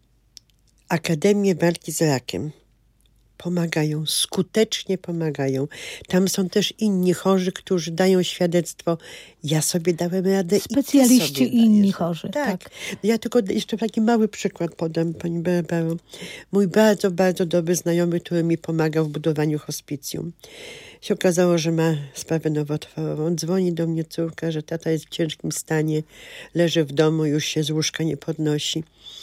Akademie Walki z Rakiem pomagają, skutecznie pomagają. Tam są też inni chorzy, którzy dają świadectwo. Ja sobie dałem radę. Specjaliści i inni dajesz. chorzy. Tak. tak. Ja tylko jeszcze taki mały przykład podam, pani Barbaro. Mój bardzo, bardzo dobry znajomy, który mi pomagał w budowaniu hospicjum. Się okazało, że ma sprawę nowotworową. Dzwoni do mnie córka, że tata jest w ciężkim stanie, leży w domu, już się z łóżka nie podnosi.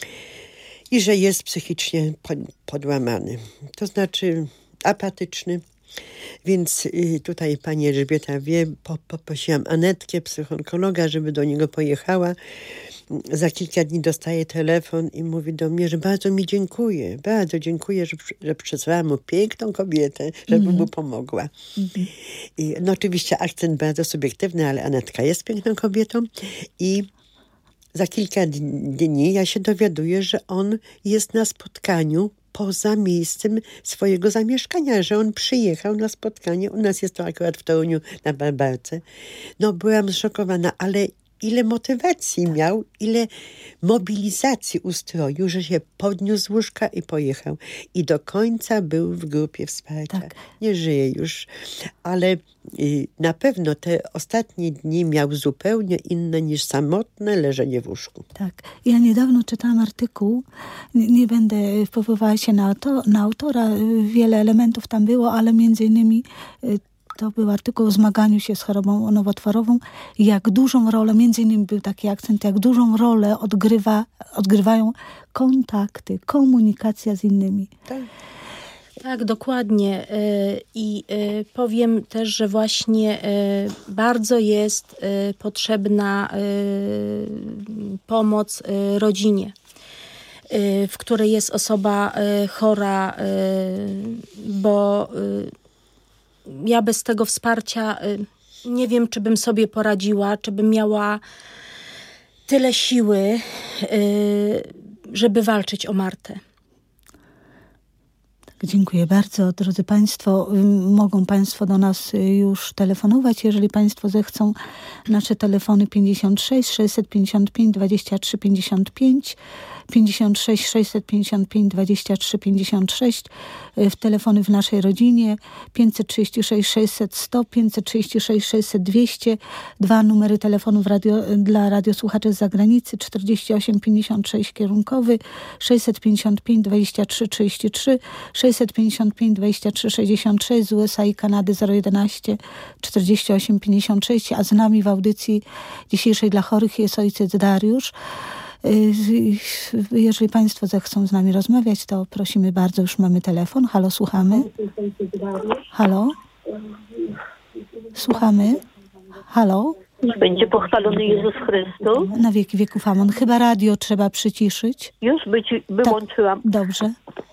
I że jest psychicznie podłamany. To znaczy apatyczny. Więc tutaj pani Elżbieta wie, poprosiłam Anetkę, psychoonkologa, żeby do niego pojechała. Za kilka dni dostaje telefon i mówi do mnie, że bardzo mi dziękuję, bardzo dziękuję, że, że przesłałam mu piękną kobietę, żeby mm. mu pomogła. Mm-hmm. I, no oczywiście akcent bardzo subiektywny, ale Anetka jest piękną kobietą i za kilka dni ja się dowiaduję, że on jest na spotkaniu poza miejscem swojego zamieszkania, że on przyjechał na spotkanie. U nas jest to akurat w Toruniu na Barbarce. No byłam zszokowana, ale ile motywacji miał, ile mobilizacji ustroił, że się podniósł z łóżka i pojechał. I do końca był w grupie wsparcia. Tak. Nie żyje już, ale y, na pewno te ostatnie dni miał zupełnie inne niż samotne leżenie w łóżku. Tak. Ja niedawno czytałam artykuł, nie, nie będę powoływała się na, to, na autora, wiele elementów tam było, ale między innymi y, to był artykuł o zmaganiu się z chorobą nowotworową. Jak dużą rolę, między innymi był taki akcent, jak dużą rolę odgrywa, odgrywają kontakty, komunikacja z innymi. Tak. Tak, dokładnie. I powiem też, że właśnie bardzo jest potrzebna pomoc rodzinie, w której jest osoba chora, bo ja bez tego wsparcia nie wiem, czy bym sobie poradziła, czy bym miała tyle siły, żeby walczyć o Martę. Dziękuję bardzo. Drodzy Państwo, mogą Państwo do nas już telefonować, jeżeli Państwo zechcą. Nasze telefony pięćdziesiąt sześć sześćset pięćdziesiąt pięć dwadzieścia trzy pięćdziesiąt pięć, pięćdziesiąt sześć sześćset pięćdziesiąt pięć dwadzieścia trzy pięćdziesiąt sześć, w telefony w naszej rodzinie pięćset trzydzieści sześć sześćset sto, pięćset trzydzieści sześć sześćset dwieście, dwa numery telefonów radio, dla radiosłuchaczy z zagranicy, czterdzieści osiem pięćdziesiąt sześć kierunkowy, sześćset pięćdziesiąt pięć dwadzieścia trzy trzydzieści trzy, sześćset pięćdziesiąt pięć dwadzieścia trzy sześćdziesiąt sześć, z U S A i Kanady zero jedenaście czterdzieści osiem pięćdziesiąt sześć, a z nami w audycji dzisiejszej dla chorych jest ojciec Dariusz. Jeżeli Państwo zechcą z nami rozmawiać, to prosimy bardzo, już mamy telefon. Halo, słuchamy. Halo? Słuchamy. Halo? Będzie pochwalony Jezus Chrystus. Na wieki wieków amen. Chyba radio trzeba przyciszyć. Już być, wyłączyłam. Tak, dobrze.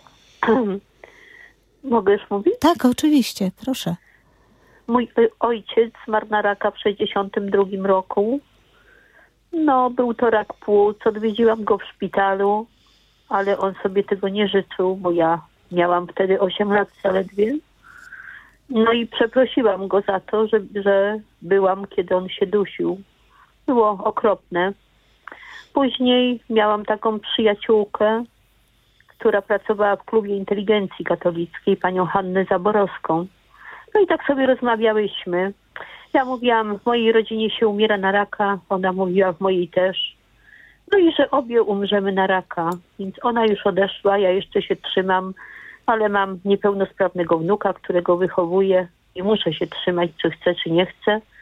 Mogę już mówić? Tak, oczywiście, proszę. Mój ojciec zmarł na raka w sześćdziesiątym drugim roku. No, był to rak płuc. Odwiedziłam go w szpitalu, ale on sobie tego nie życzył, bo ja miałam wtedy osiem lat zaledwie. No i przeprosiłam go za to, że, że byłam, kiedy on się dusił. Było okropne. Później miałam taką przyjaciółkę, która pracowała w Klubie Inteligencji Katolickiej, panią Hannę Zaborowską. No i tak sobie rozmawiałyśmy. Ja mówiłam, w mojej rodzinie się umiera na raka, ona mówiła, w mojej też. No i że obie umrzemy na raka, więc ona już odeszła, ja jeszcze się trzymam, ale mam niepełnosprawnego wnuka, którego wychowuję i muszę się trzymać, czy chcę, czy nie chcę.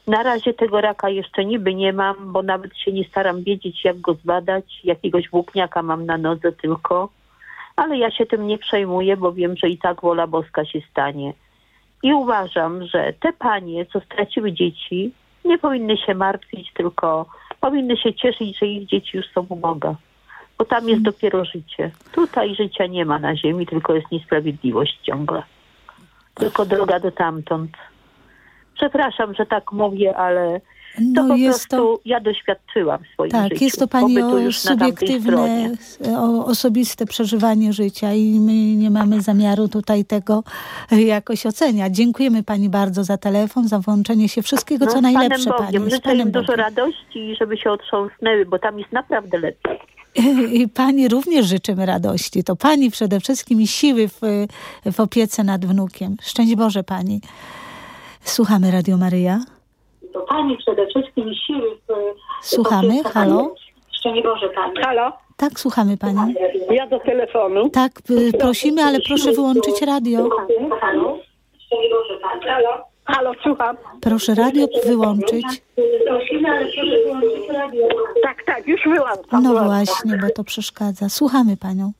Na razie tego raka jeszcze niby nie mam, bo nawet się nie staram wiedzieć, jak go zbadać. Jakiegoś włókniaka mam na nodze tylko. Ale ja się tym nie przejmuję, bo wiem, że i tak wola boska się stanie. I uważam, że te panie, co straciły dzieci, nie powinny się martwić, tylko powinny się cieszyć, że ich dzieci już są u Boga. Bo tam jest dopiero życie. Tutaj życia nie ma na ziemi, tylko jest niesprawiedliwość ciągle. Tylko droga do tamtąd. Przepraszam, że tak mówię, ale to No po jest prostu to, ja doświadczyłam w swoim tak, życiu. jest to pani pobytu o już na tamtej subiektywne, stronie. o osobiste przeżywanie życia i my nie mamy zamiaru tutaj tego jakoś oceniać. Dziękujemy pani bardzo za telefon, za włączenie się wszystkiego, co No, z najlepsze Panem pani. Bogiem. Z Życzę Panem im dużo Bogiem. radości i żeby się otrząsnęły, bo tam jest naprawdę lepiej. I pani również życzymy radości. To pani przede wszystkim i siły w, w opiece nad wnukiem. Szczęść Boże pani. Słuchamy Radio Maryja. To pani przede wszystkim siły w... Słuchamy, halo? Szczęść Boże pani. Halo? Tak, słuchamy pani. Ja do telefonu. Tak, y, prosimy, ale proszę wyłączyć radio. Halo? Szczęść Boże pani. Halo? Halo, słucham. Proszę radio wyłączyć. Prosimy, ale proszę wyłączyć radio. Tak, tak, już wyłączam. No właśnie, bo to przeszkadza. Słuchamy panią.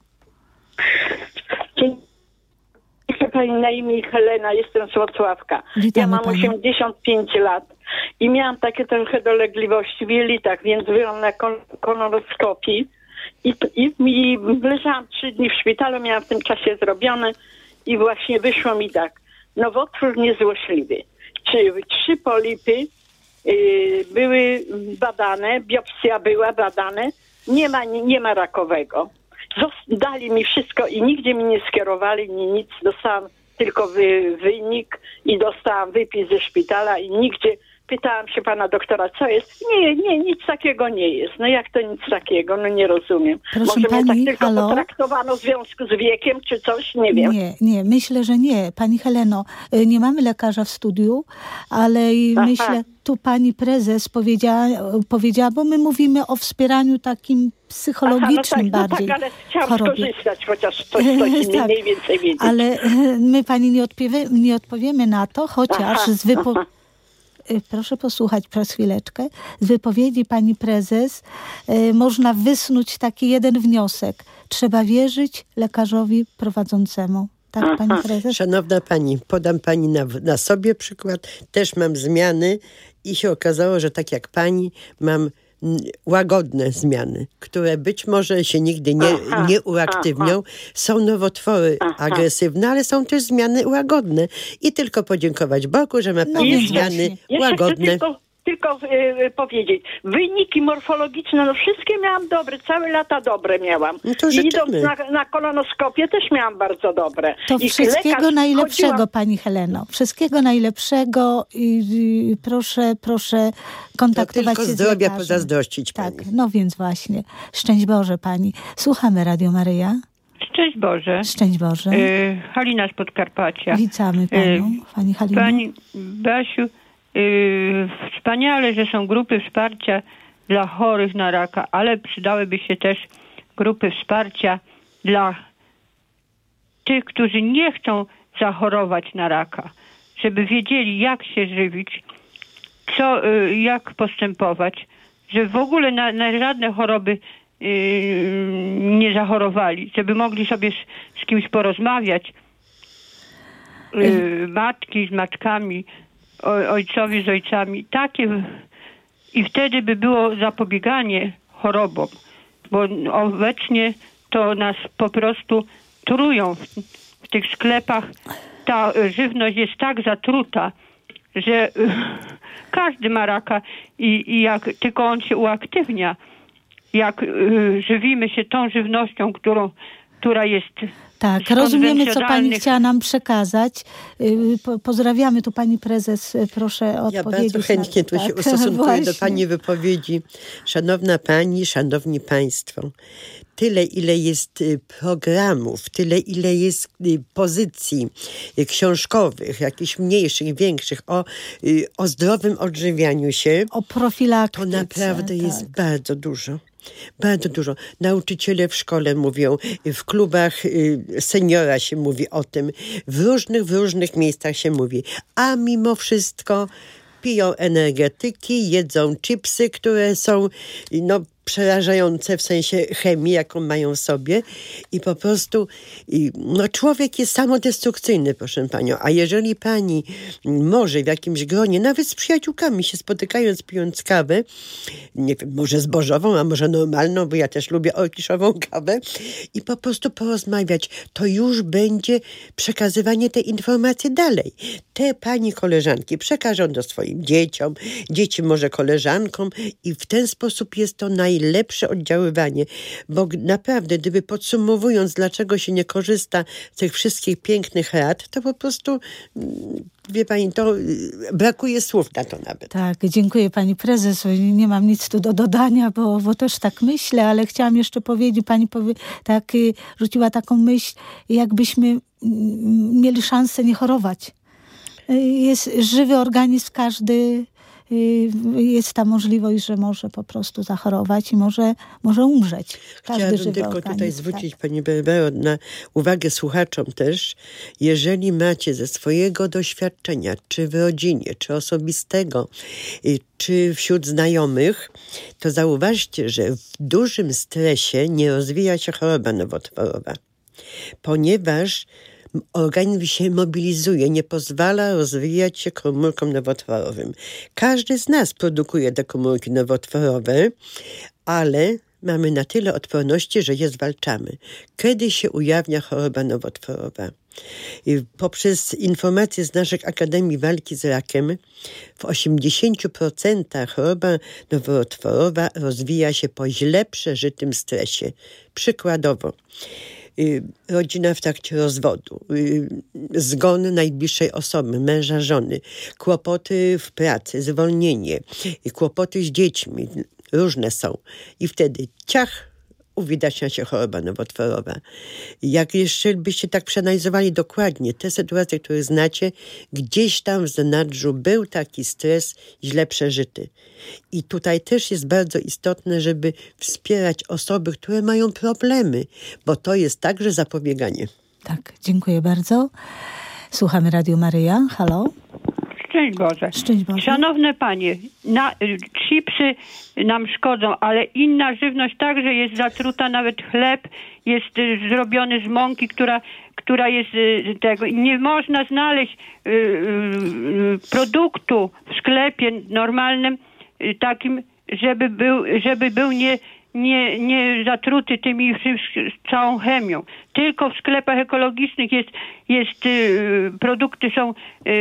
Dzień dobry pani, na imię Helena, jestem z Wrocławka. Witamy Ja mam panią. osiemdziesiąt pięć lat i miałam takie trochę dolegliwości w jelitach, więc byłam na kon- kolonoskopii i, i, i leżałam trzy dni w szpitalu, miałam w tym czasie zrobione i właśnie wyszło mi tak. Nowotwór niezłośliwy. Trzy, trzy polipy yy, były badane, biopsja była badane, nie ma, nie, nie ma rakowego. Zos- dali mi wszystko i nigdzie mi nie skierowali, ni nic. Dostałam tylko wy, wynik i dostałam wypis ze szpitala i nigdzie. Pytałam się pana doktora, co jest? Nie, nie, nic takiego nie jest. No jak to nic takiego? No nie rozumiem. Proszę Może pani, mnie tak tylko halo? potraktowano w związku z wiekiem, czy coś? Nie wiem. Nie, nie, myślę, że nie. Pani Heleno, y, nie mamy lekarza w studiu, ale i Aha. myślę, tu pani prezes powiedziała, powiedziała, bo my mówimy o wspieraniu takim psychologicznym Aha, no tak, bardziej no tak, ale chciałam chorobie. skorzystać, chociaż coś, coś Tak, mniej więcej wiedzieć. Ale y, my pani nie, odpowie, nie odpowiemy na to, chociaż Aha, z wypo... aha. Y, Proszę posłuchać przez chwileczkę. Z wypowiedzi pani prezes y, można wysnuć taki jeden wniosek. Trzeba wierzyć lekarzowi prowadzącemu. Tak, pani prezes? Szanowna pani, podam pani na, na sobie przykład. Też mam zmiany i się okazało, że tak jak pani mam mm, łagodne zmiany, które być może się nigdy nie, Aha, nie uaktywnią. Są nowotwory Aha. agresywne, ale są też zmiany łagodne. I tylko podziękować Bogu, że ma No pani więc zmiany właśnie. Jeszcze chcę łagodne. tylko, tylko yy, powiedzieć. Wyniki morfologiczne, no wszystkie miałam dobre, całe lata dobre miałam. No to I idąc życzymy. na, na kolonoskopię też miałam bardzo dobre. To I wszystkiego lekarz najlepszego, chodziłam- pani Heleno. Wszystkiego najlepszego i, i proszę, proszę To kontaktować tylko się z zdrowia lekarzem. pozazdrościć Tak, pani. no więc właśnie. Szczęść Boże pani. Słuchamy Radio Maryja. Szczęść Boże. Szczęść Boże. Y, Halina z Podkarpacia. Witamy panią, pani Halino. Pani Basiu, y, wspaniale, że są grupy wsparcia dla chorych na raka, ale przydałyby się też grupy wsparcia dla tych, którzy nie chcą zachorować na raka, żeby wiedzieli, jak się żywić, co, y, jak postępować, żeby w ogóle na, na żadne choroby y, nie zachorowali, żeby mogli sobie z, z kimś porozmawiać, y, matki z matkami, o, ojcowie z ojcami, takie w- i wtedy by było zapobieganie chorobom, bo obecnie to nas po prostu trują w, w tych sklepach. Ta y, żywność jest tak zatruta, że y, każdy ma raka i, i jak tylko on się uaktywnia, jak y, żywimy się tą żywnością, którą, która jest Tak, z rozumiemy, co pani konwencjonalnych- chciała nam przekazać. Y, Po, pozdrawiamy tu pani prezes. y, Proszę Ja odpowiedzieć. bardzo chętnie na... tu się tak, ustosunkuję do właśnie. pani wypowiedzi. Szanowna pani, szanowni państwo, tyle ile jest y, programów, tyle ile jest y, pozycji y, książkowych, jakichś mniejszych, większych, o, y, o zdrowym odżywianiu się, O profilaktyce. to naprawdę tak. jest bardzo dużo. Bardzo dużo. Nauczyciele w szkole mówią, w klubach y, seniora się mówi o tym, w różnych, w różnych miejscach się mówi. A mimo wszystko piją energetyki, jedzą chipsy, które są no, przerażające w sensie chemii, jaką mają w sobie i po prostu i, no, człowiek jest samodestrukcyjny, proszę panią, a jeżeli pani może w jakimś gronie, nawet z przyjaciółkami się spotykając, pijąc kawę, nie wiem, może zbożową, a może normalną, bo ja też lubię orkiszową kawę i po prostu porozmawiać, to już będzie przekazywanie tej informacji dalej. Te pani koleżanki przekażą do swoim dzieciom, dzieci może koleżankom i w ten sposób jest to najlepsze oddziaływanie, bo naprawdę, gdyby podsumowując, dlaczego się nie korzysta z tych wszystkich pięknych rad, to po prostu, wie pani, to brakuje słów na to nawet. Tak, dziękuję pani prezes. Nie mam nic tu do dodania, bo, bo też tak myślę, ale chciałam jeszcze powiedzieć, pani powie, tak, rzuciła taką myśl, jakbyśmy mieli szansę nie chorować. Jest żywy organizm, każdy jest ta możliwość, że może po prostu zachorować i może, może umrzeć. Każdy Chciałabym żywy tylko organizm, tutaj zwrócić, tak. pani Barbaro, na uwagę słuchaczom też, jeżeli macie ze swojego doświadczenia, czy w rodzinie, czy osobistego, czy wśród znajomych, to zauważcie, że w dużym stresie nie rozwija się choroba nowotworowa, ponieważ organizm się mobilizuje, nie pozwala rozwijać się komórkom nowotworowym. Każdy z nas produkuje te komórki nowotworowe, ale mamy na tyle odporności, że je zwalczamy. Kiedy się ujawnia choroba nowotworowa? I poprzez informacje z naszych Akademii Walki z Rakiem w osiemdziesięciu procentach choroba nowotworowa rozwija się po źle przeżytym stresie. Przykładowo, rodzina w trakcie rozwodu, zgon najbliższej osoby, męża, żony, kłopoty w pracy, zwolnienie, kłopoty z dziećmi, różne są. I wtedy ciach, uwidacznia się choroba nowotworowa. Jak jeszcze byście tak przeanalizowali dokładnie te sytuacje, które znacie, gdzieś tam w zanadrzu był taki stres źle przeżyty. I tutaj też jest bardzo istotne, żeby wspierać osoby, które mają problemy, bo to jest także zapobieganie. Tak, dziękuję bardzo. Słuchamy Radio Maryja. Halo? Szczęść Boże. Szczęść Boże. Szanowne panie, na, chipsy nam szkodzą, ale inna żywność także jest zatruta, nawet chleb jest y, zrobiony z mąki, która, która jest y, tego. I nie można znaleźć y, y, produktu w sklepie normalnym y, takim, żeby był, żeby był nie Nie, nie zatruty tymi całą chemią. Tylko w sklepach ekologicznych jest, jest y, produkty są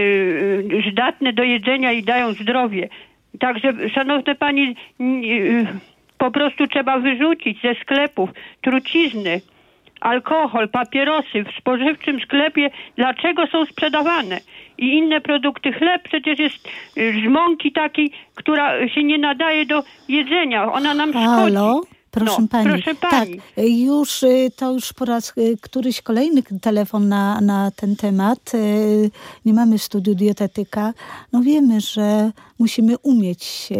y, zdatne do jedzenia i dają zdrowie. Także, szanowne pani, y, po prostu trzeba wyrzucić ze sklepów trucizny, alkohol, papierosy w spożywczym sklepie. Dlaczego są sprzedawane? I inne produkty. Chleb przecież jest z mąki takiej, która się nie nadaje do jedzenia. Ona nam szkodzi. Halo? Proszę, no, pani. proszę pani. Tak, już to już po raz któryś kolejny telefon na, na ten temat. Nie mamy w studiu dietetyka. No wiemy, że musimy umieć się,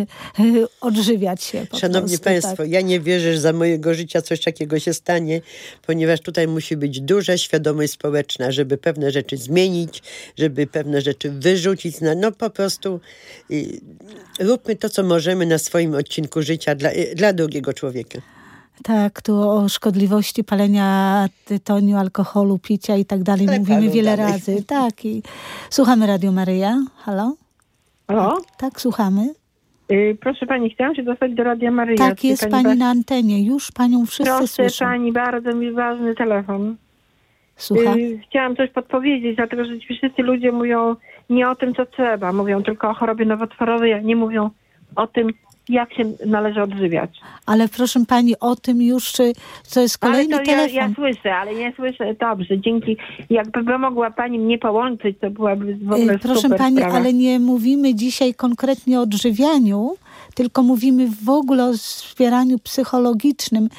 odżywiać się. Po Szanowni prostu, Państwo, tak. ja nie wierzę, że za mojego życia coś takiego się stanie, ponieważ tutaj musi być duża świadomość społeczna, żeby pewne rzeczy zmienić, żeby pewne rzeczy wyrzucić. No po prostu y, róbmy to, co możemy na swoim odcinku życia dla, y, dla drugiego człowieka. Tak, tu o szkodliwości palenia tytoniu, alkoholu, picia i tak dalej Ale mówimy wiele dalej. razy. Tak, i słuchamy Radio Maryja. Halo? Halo? Tak, słuchamy. Yy, proszę pani, chciałam się dostać do Radia Maryja. Tak, Czy jest pani, pani na antenie. Już panią wszyscy Proszę słyszą. pani, bardzo mi ważny telefon. Słucham. Yy, chciałam coś podpowiedzieć, dlatego że ci wszyscy ludzie mówią nie o tym, co trzeba. Mówią tylko o chorobie nowotworowej, a nie mówią o tym, jak się należy odżywiać. Ale proszę pani, o tym już, co jest kolejny ale to ja, telefon. ja słyszę, ale nie słyszę. Dobrze, dzięki. Jakby mogła pani mnie połączyć, to byłaby w ogóle Yy, Proszę super pani, sprawa. ale nie mówimy dzisiaj konkretnie o odżywianiu, tylko mówimy w ogóle o wspieraniu psychologicznym.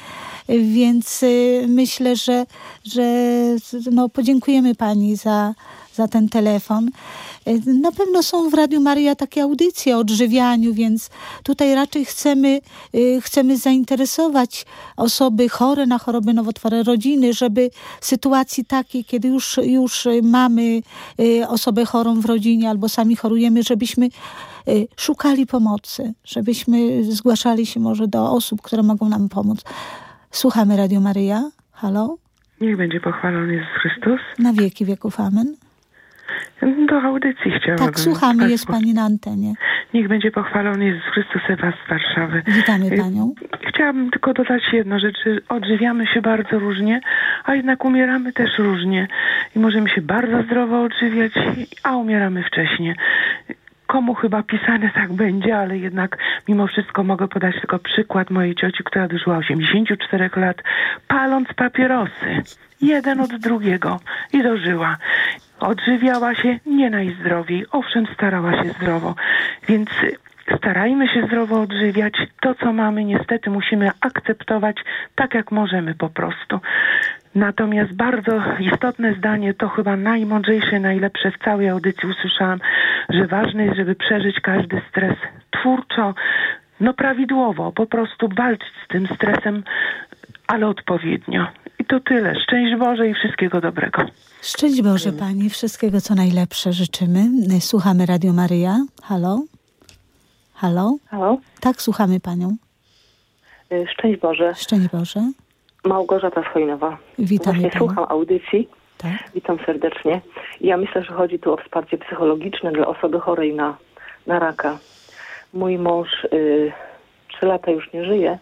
Więc y, myślę, że, że no, podziękujemy pani za, za ten telefon. Y, na pewno są w Radiu Maryja takie audycje o odżywianiu, więc tutaj raczej chcemy, y, chcemy zainteresować osoby chore na choroby nowotworowe, rodziny, żeby w sytuacji takiej, kiedy już, już mamy y, osobę chorą w rodzinie albo sami chorujemy, żebyśmy y, szukali pomocy, żebyśmy zgłaszali się może do osób, które mogą nam pomóc. Słuchamy Radio Maryja. Halo? Niech będzie pochwalony Jezus Chrystus. Na wieki wieków. Amen. Do audycji chciałabym. Tak, słuchamy, jest pani na antenie. Niech będzie pochwalony Jezus Chrystus, Ewa z Warszawy. Witamy panią. Chciałabym tylko dodać jedno rzecz. Odżywiamy się bardzo różnie, a jednak umieramy też różnie. I możemy się bardzo zdrowo odżywiać, a umieramy wcześnie. Komu chyba pisane tak będzie, ale jednak mimo wszystko mogę podać tylko przykład mojej cioci, która dożyła osiemdziesięciu czterech lat, paląc papierosy. Jeden od drugiego. I dożyła. Odżywiała się nie najzdrowiej. Owszem, starała się zdrowo. Więc starajmy się zdrowo odżywiać. To, co mamy, niestety musimy akceptować tak, jak możemy po prostu. Natomiast bardzo istotne zdanie, to chyba najmądrzejsze, najlepsze w całej audycji usłyszałam, że ważne jest, żeby przeżyć każdy stres twórczo, no prawidłowo, po prostu walczyć z tym stresem, ale odpowiednio. I to tyle. Szczęść Boże i wszystkiego dobrego. Szczęść Boże pani, wszystkiego co najlepsze życzymy. Słuchamy Radio Maryja. Halo? Halo? Halo? Tak, słuchamy panią. Szczęść Boże. Szczęść Boże. Małgorzata Schojnowa. Witamy Właśnie panią. słucham audycji. Tak. Witam serdecznie. Ja myślę, że chodzi tu o wsparcie psychologiczne dla osoby chorej na, na raka. Mój mąż y, trzy lata już nie żyje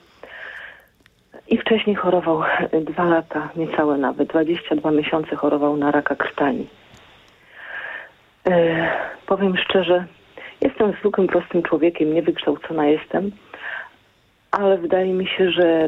i wcześniej chorował y, dwa lata, niecałe nawet, dwadzieścia dwa miesiące chorował na raka krtani. Y, powiem szczerze, jestem zwykłym, prostym człowiekiem, niewykształcona jestem, ale wydaje mi się, że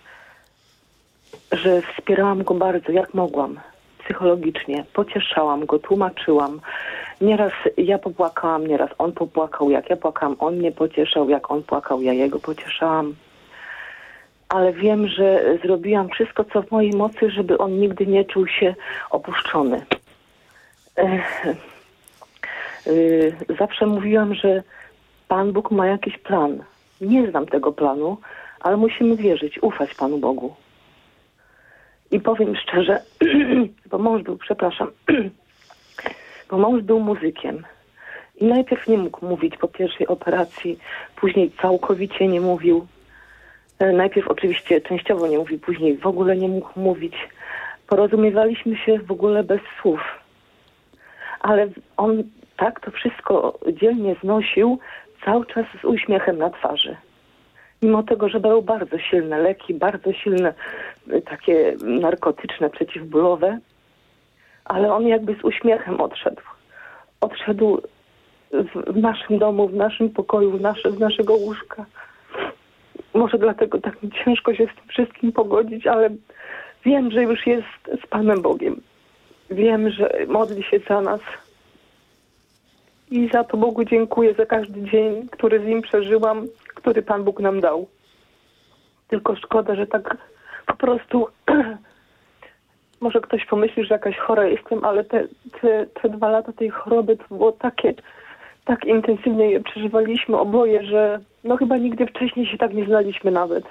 że wspierałam go bardzo, jak mogłam, psychologicznie. Pocieszałam go, tłumaczyłam. Nieraz ja popłakałam, nieraz on popłakał. Jak ja płakałam, on mnie pocieszał. Jak on płakał, ja jego pocieszałam. Ale wiem, że zrobiłam wszystko, co w mojej mocy, żeby on nigdy nie czuł się opuszczony. Zawsze mówiłam, że Pan Bóg ma jakiś plan. Nie znam tego planu, ale musimy wierzyć, ufać Panu Bogu. I powiem szczerze, bo mąż był, przepraszam, bo mąż był muzykiem. I najpierw nie mógł mówić po pierwszej operacji, później całkowicie nie mówił. Najpierw oczywiście częściowo nie mówił, później w ogóle nie mógł mówić. Porozumiewaliśmy się w ogóle bez słów. Ale on tak to wszystko dzielnie znosił, cały czas z uśmiechem na twarzy. Mimo tego, że brał bardzo silne leki, bardzo silne takie narkotyczne, przeciwbólowe, ale on jakby z uśmiechem odszedł. Odszedł w naszym domu, w naszym pokoju, w nasze, z naszego łóżka. Może dlatego tak mi ciężko się z tym wszystkim pogodzić, ale wiem, że już jest z Panem Bogiem. Wiem, że modli się za nas. I za to Bogu dziękuję za każdy dzień, który z nim przeżyłam, który Pan Bóg nam dał. Tylko szkoda, że tak po prostu może ktoś pomyśli, że jakaś chora jestem, ale te, te, te dwa lata tej choroby to było takie, tak intensywnie je przeżywaliśmy oboje, że no chyba nigdy wcześniej się tak nie znaliśmy nawet.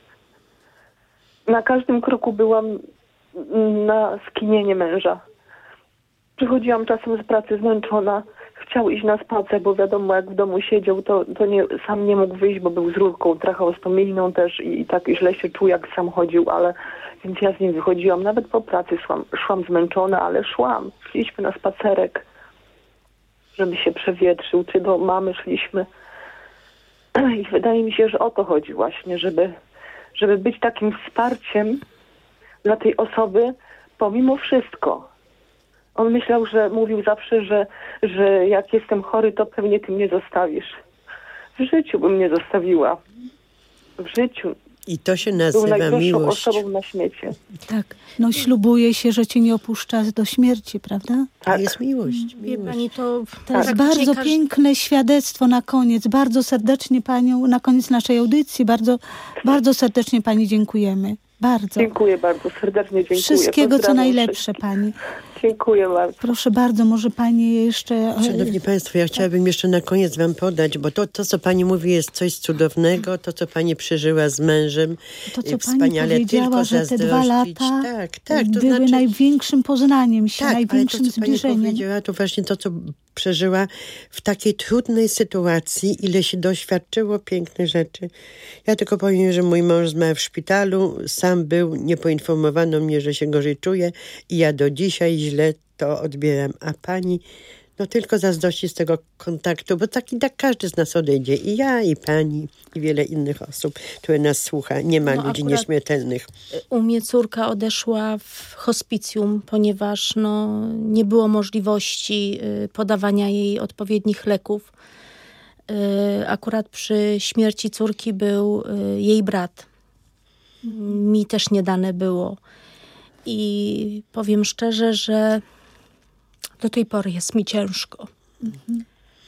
Na każdym kroku byłam na skinienie męża. Przychodziłam czasem z pracy zmęczona, chciał iść na spacer, bo wiadomo, jak w domu siedział, to, to nie, sam nie mógł wyjść, bo był z rurką trachostomijną też i, i tak źle się czuł, jak sam chodził, ale więc ja z nim wychodziłam, nawet po pracy szłam, szłam zmęczona, ale szłam. Szliśmy na spacerek, żeby się przewietrzył, czy do mamy szliśmy. I wydaje mi się, że o to chodzi właśnie, żeby, żeby być takim wsparciem dla tej osoby pomimo wszystko. On myślał, że mówił zawsze, że, że jak jestem chory, to pewnie ty mnie zostawisz. W życiu bym mnie zostawiła. W życiu. I to się nazywa był najgorszą miłość. osobą na świecie. Tak. No ślubuje się, że cię nie opuszcza do śmierci, prawda? To jest miłość. Wie miłość. pani, to... To jest tak, bardzo każ... piękne świadectwo na koniec. Bardzo serdecznie panią, na koniec naszej audycji, bardzo, bardzo serdecznie pani dziękujemy. Bardzo. Dziękuję bardzo, serdecznie dziękuję. Wszystkiego, co najlepsze wszystkich. pani. Dziękuję bardzo. Proszę bardzo, może pani jeszcze... Szanowni Państwo, ja chciałabym jeszcze na koniec wam podać, bo to, to co pani mówi, jest coś cudownego, to, co pani przeżyła z mężem, To, co wspaniale, pani powiedziała, tylko że te dwa zazdrościć. lata tak, tak, to były znaczy, największym poznaniem się, tak, największym ale to, co pani zbliżeniem. powiedziała, to właśnie to, co przeżyła w takiej trudnej sytuacji, ile się doświadczyło pięknych rzeczy. Ja tylko powiem, że mój mąż zmarł w szpitalu, sam był, nie poinformowano mnie, że się gorzej czuje i ja do dzisiaj źle to odbieram. A pani, no tylko zazdrości z tego kontaktu, bo taki tak każdy z nas odejdzie. I ja, i pani, i wiele innych osób, które nas słucha. Nie ma No, ludzi akurat nieśmiertelnych. U mnie córka odeszła w hospicjum, ponieważ no, nie było możliwości y, podawania jej odpowiednich leków. Y, akurat przy śmierci córki był y, jej brat. Mi też nie dane było. I powiem szczerze, że do tej pory jest mi ciężko. Mhm.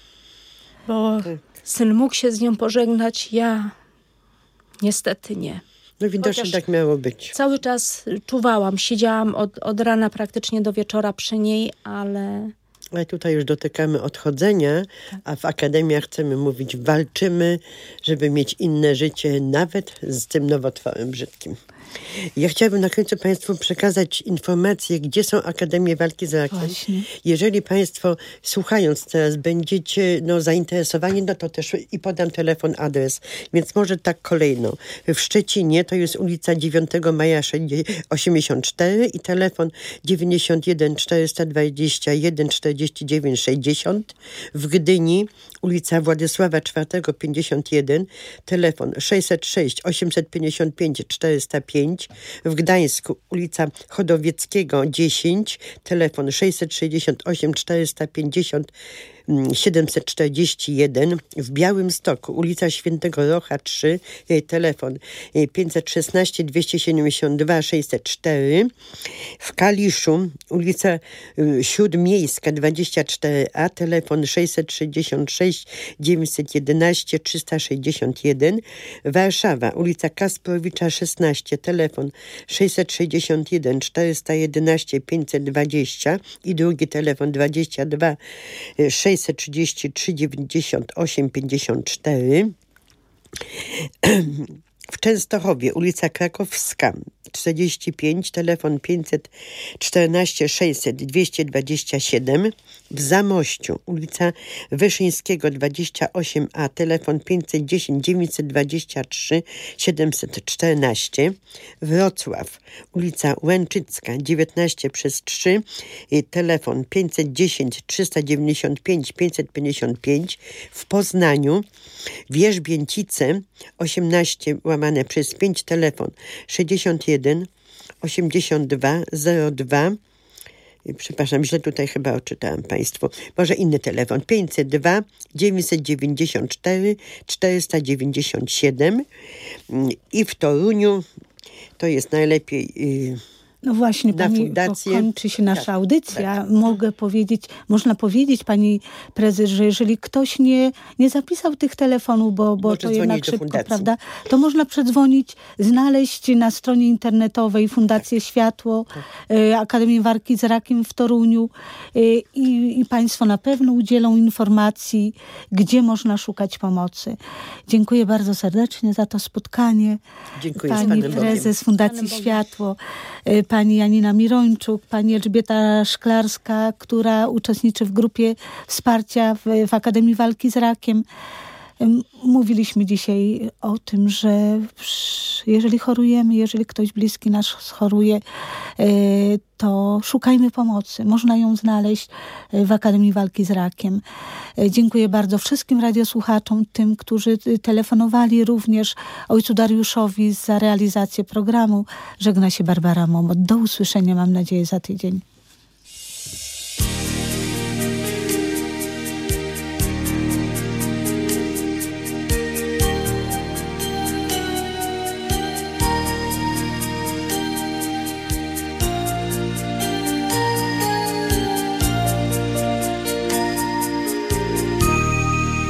Bo syn mógł się z nią pożegnać, ja niestety nie. No widocznie Chociaż tak miało być. Cały czas czuwałam, siedziałam od, od rana praktycznie do wieczora przy niej, ale... Ale tutaj już dotykamy odchodzenia, a w akademiach chcemy mówić, walczymy, żeby mieć inne życie, nawet z tym nowotworem brzydkim. Ja chciałabym na końcu Państwu przekazać informacje, gdzie są Akademie Walki z Rakiem. Właśnie. Jeżeli Państwo, słuchając teraz, będziecie no, zainteresowani, no to też i podam telefon, adres. Więc może tak kolejno. W Szczecinie to jest ulica dziewiątego maja osiemdziesiąt cztery i telefon dziewięćdziesiąt jeden czterysta dwadzieścia jeden czterdzieści dziewięć sześćdziesiąt. W Gdyni ulica Władysława czwartego pięćdziesiąt jeden, telefon sześćset sześć osiemset pięćdziesiąt pięć czterysta pięć. W Gdańsku ulica Chodowieckiego dziesięć, telefon sześćset sześćdziesiąt osiem czterysta pięćdziesiąt siedemset czterdzieści jeden. W Białymstoku ulica Świętego Rocha trzy, telefon pięćset szesnaście dwieście siedemdziesiąt dwa sześćset cztery. W Kaliszu ulica Śródmiejska dwadzieścia cztery a, telefon sześćset sześćdziesiąt sześć dziewięćset jedenaście trzysta sześćdziesiąt jeden. Warszawa ulica Kasprowicza szesnaście, telefon sześćset sześćdziesiąt jeden czterysta jedenaście pięćset dwadzieścia i drugi telefon dwadzieścia dwa sześćset trzydzieści trzy dziewięćdziesiąt osiem pięćdziesiąt cztery. W Częstochowie ulica Krakowska czterdzieści pięć, telefon pięćset czternaście sześćset dwieście dwadzieścia siedem. W Zamościu ulica Wyszyńskiego dwadzieścia osiem a, telefon pięćset dziesięć dziewięćset dwadzieścia trzy siedemset czternaście. Wrocław ulica Łęczycka dziewiętnaście przez trzy, telefon pięćset dziesięć trzysta dziewięćdziesiąt pięć pięćset pięćdziesiąt pięć. W Poznaniu Wierzbięcice osiemnaście łamane przez pięć, telefon sześćdziesiąt jeden osiemdziesiąt dwa zero dwa. Przepraszam, źle tutaj chyba odczytałam Państwu. Może inny telefon. pięćset dwa dziewięćset dziewięćdziesiąt cztery czterysta dziewięćdziesiąt siedem. I w Toruniu to jest najlepiej... Yy, No właśnie, na pani, fundację. kończy się nasza tak, audycja. tak. Mogę powiedzieć, można powiedzieć, pani prezes, że jeżeli ktoś nie, nie zapisał tych telefonów, bo, bo to jednak szybko, fundacji. prawda, to można przedzwonić, znaleźć na stronie internetowej Fundacji tak. Światło, tak. y, Akademii Walki z Rakiem w Toruniu y, i, i państwo na pewno udzielą informacji, gdzie można szukać pomocy. Dziękuję bardzo serdecznie za to spotkanie. Dziękuję pani z Panem prezes Bogiem. Fundacji Światło, y, pani Janina Mirończuk, pani Elżbieta Szklarska, która uczestniczy w grupie wsparcia w, w Akademii Walki z Rakiem. Mówiliśmy dzisiaj o tym, że jeżeli chorujemy, jeżeli ktoś bliski nasz choruje, to szukajmy pomocy. Można ją znaleźć w Akademii Walki z Rakiem. Dziękuję bardzo wszystkim radiosłuchaczom, tym, którzy telefonowali, również ojcu Dariuszowi za realizację programu. Żegna się Barbara Momot. Do usłyszenia, mam nadzieję, za tydzień.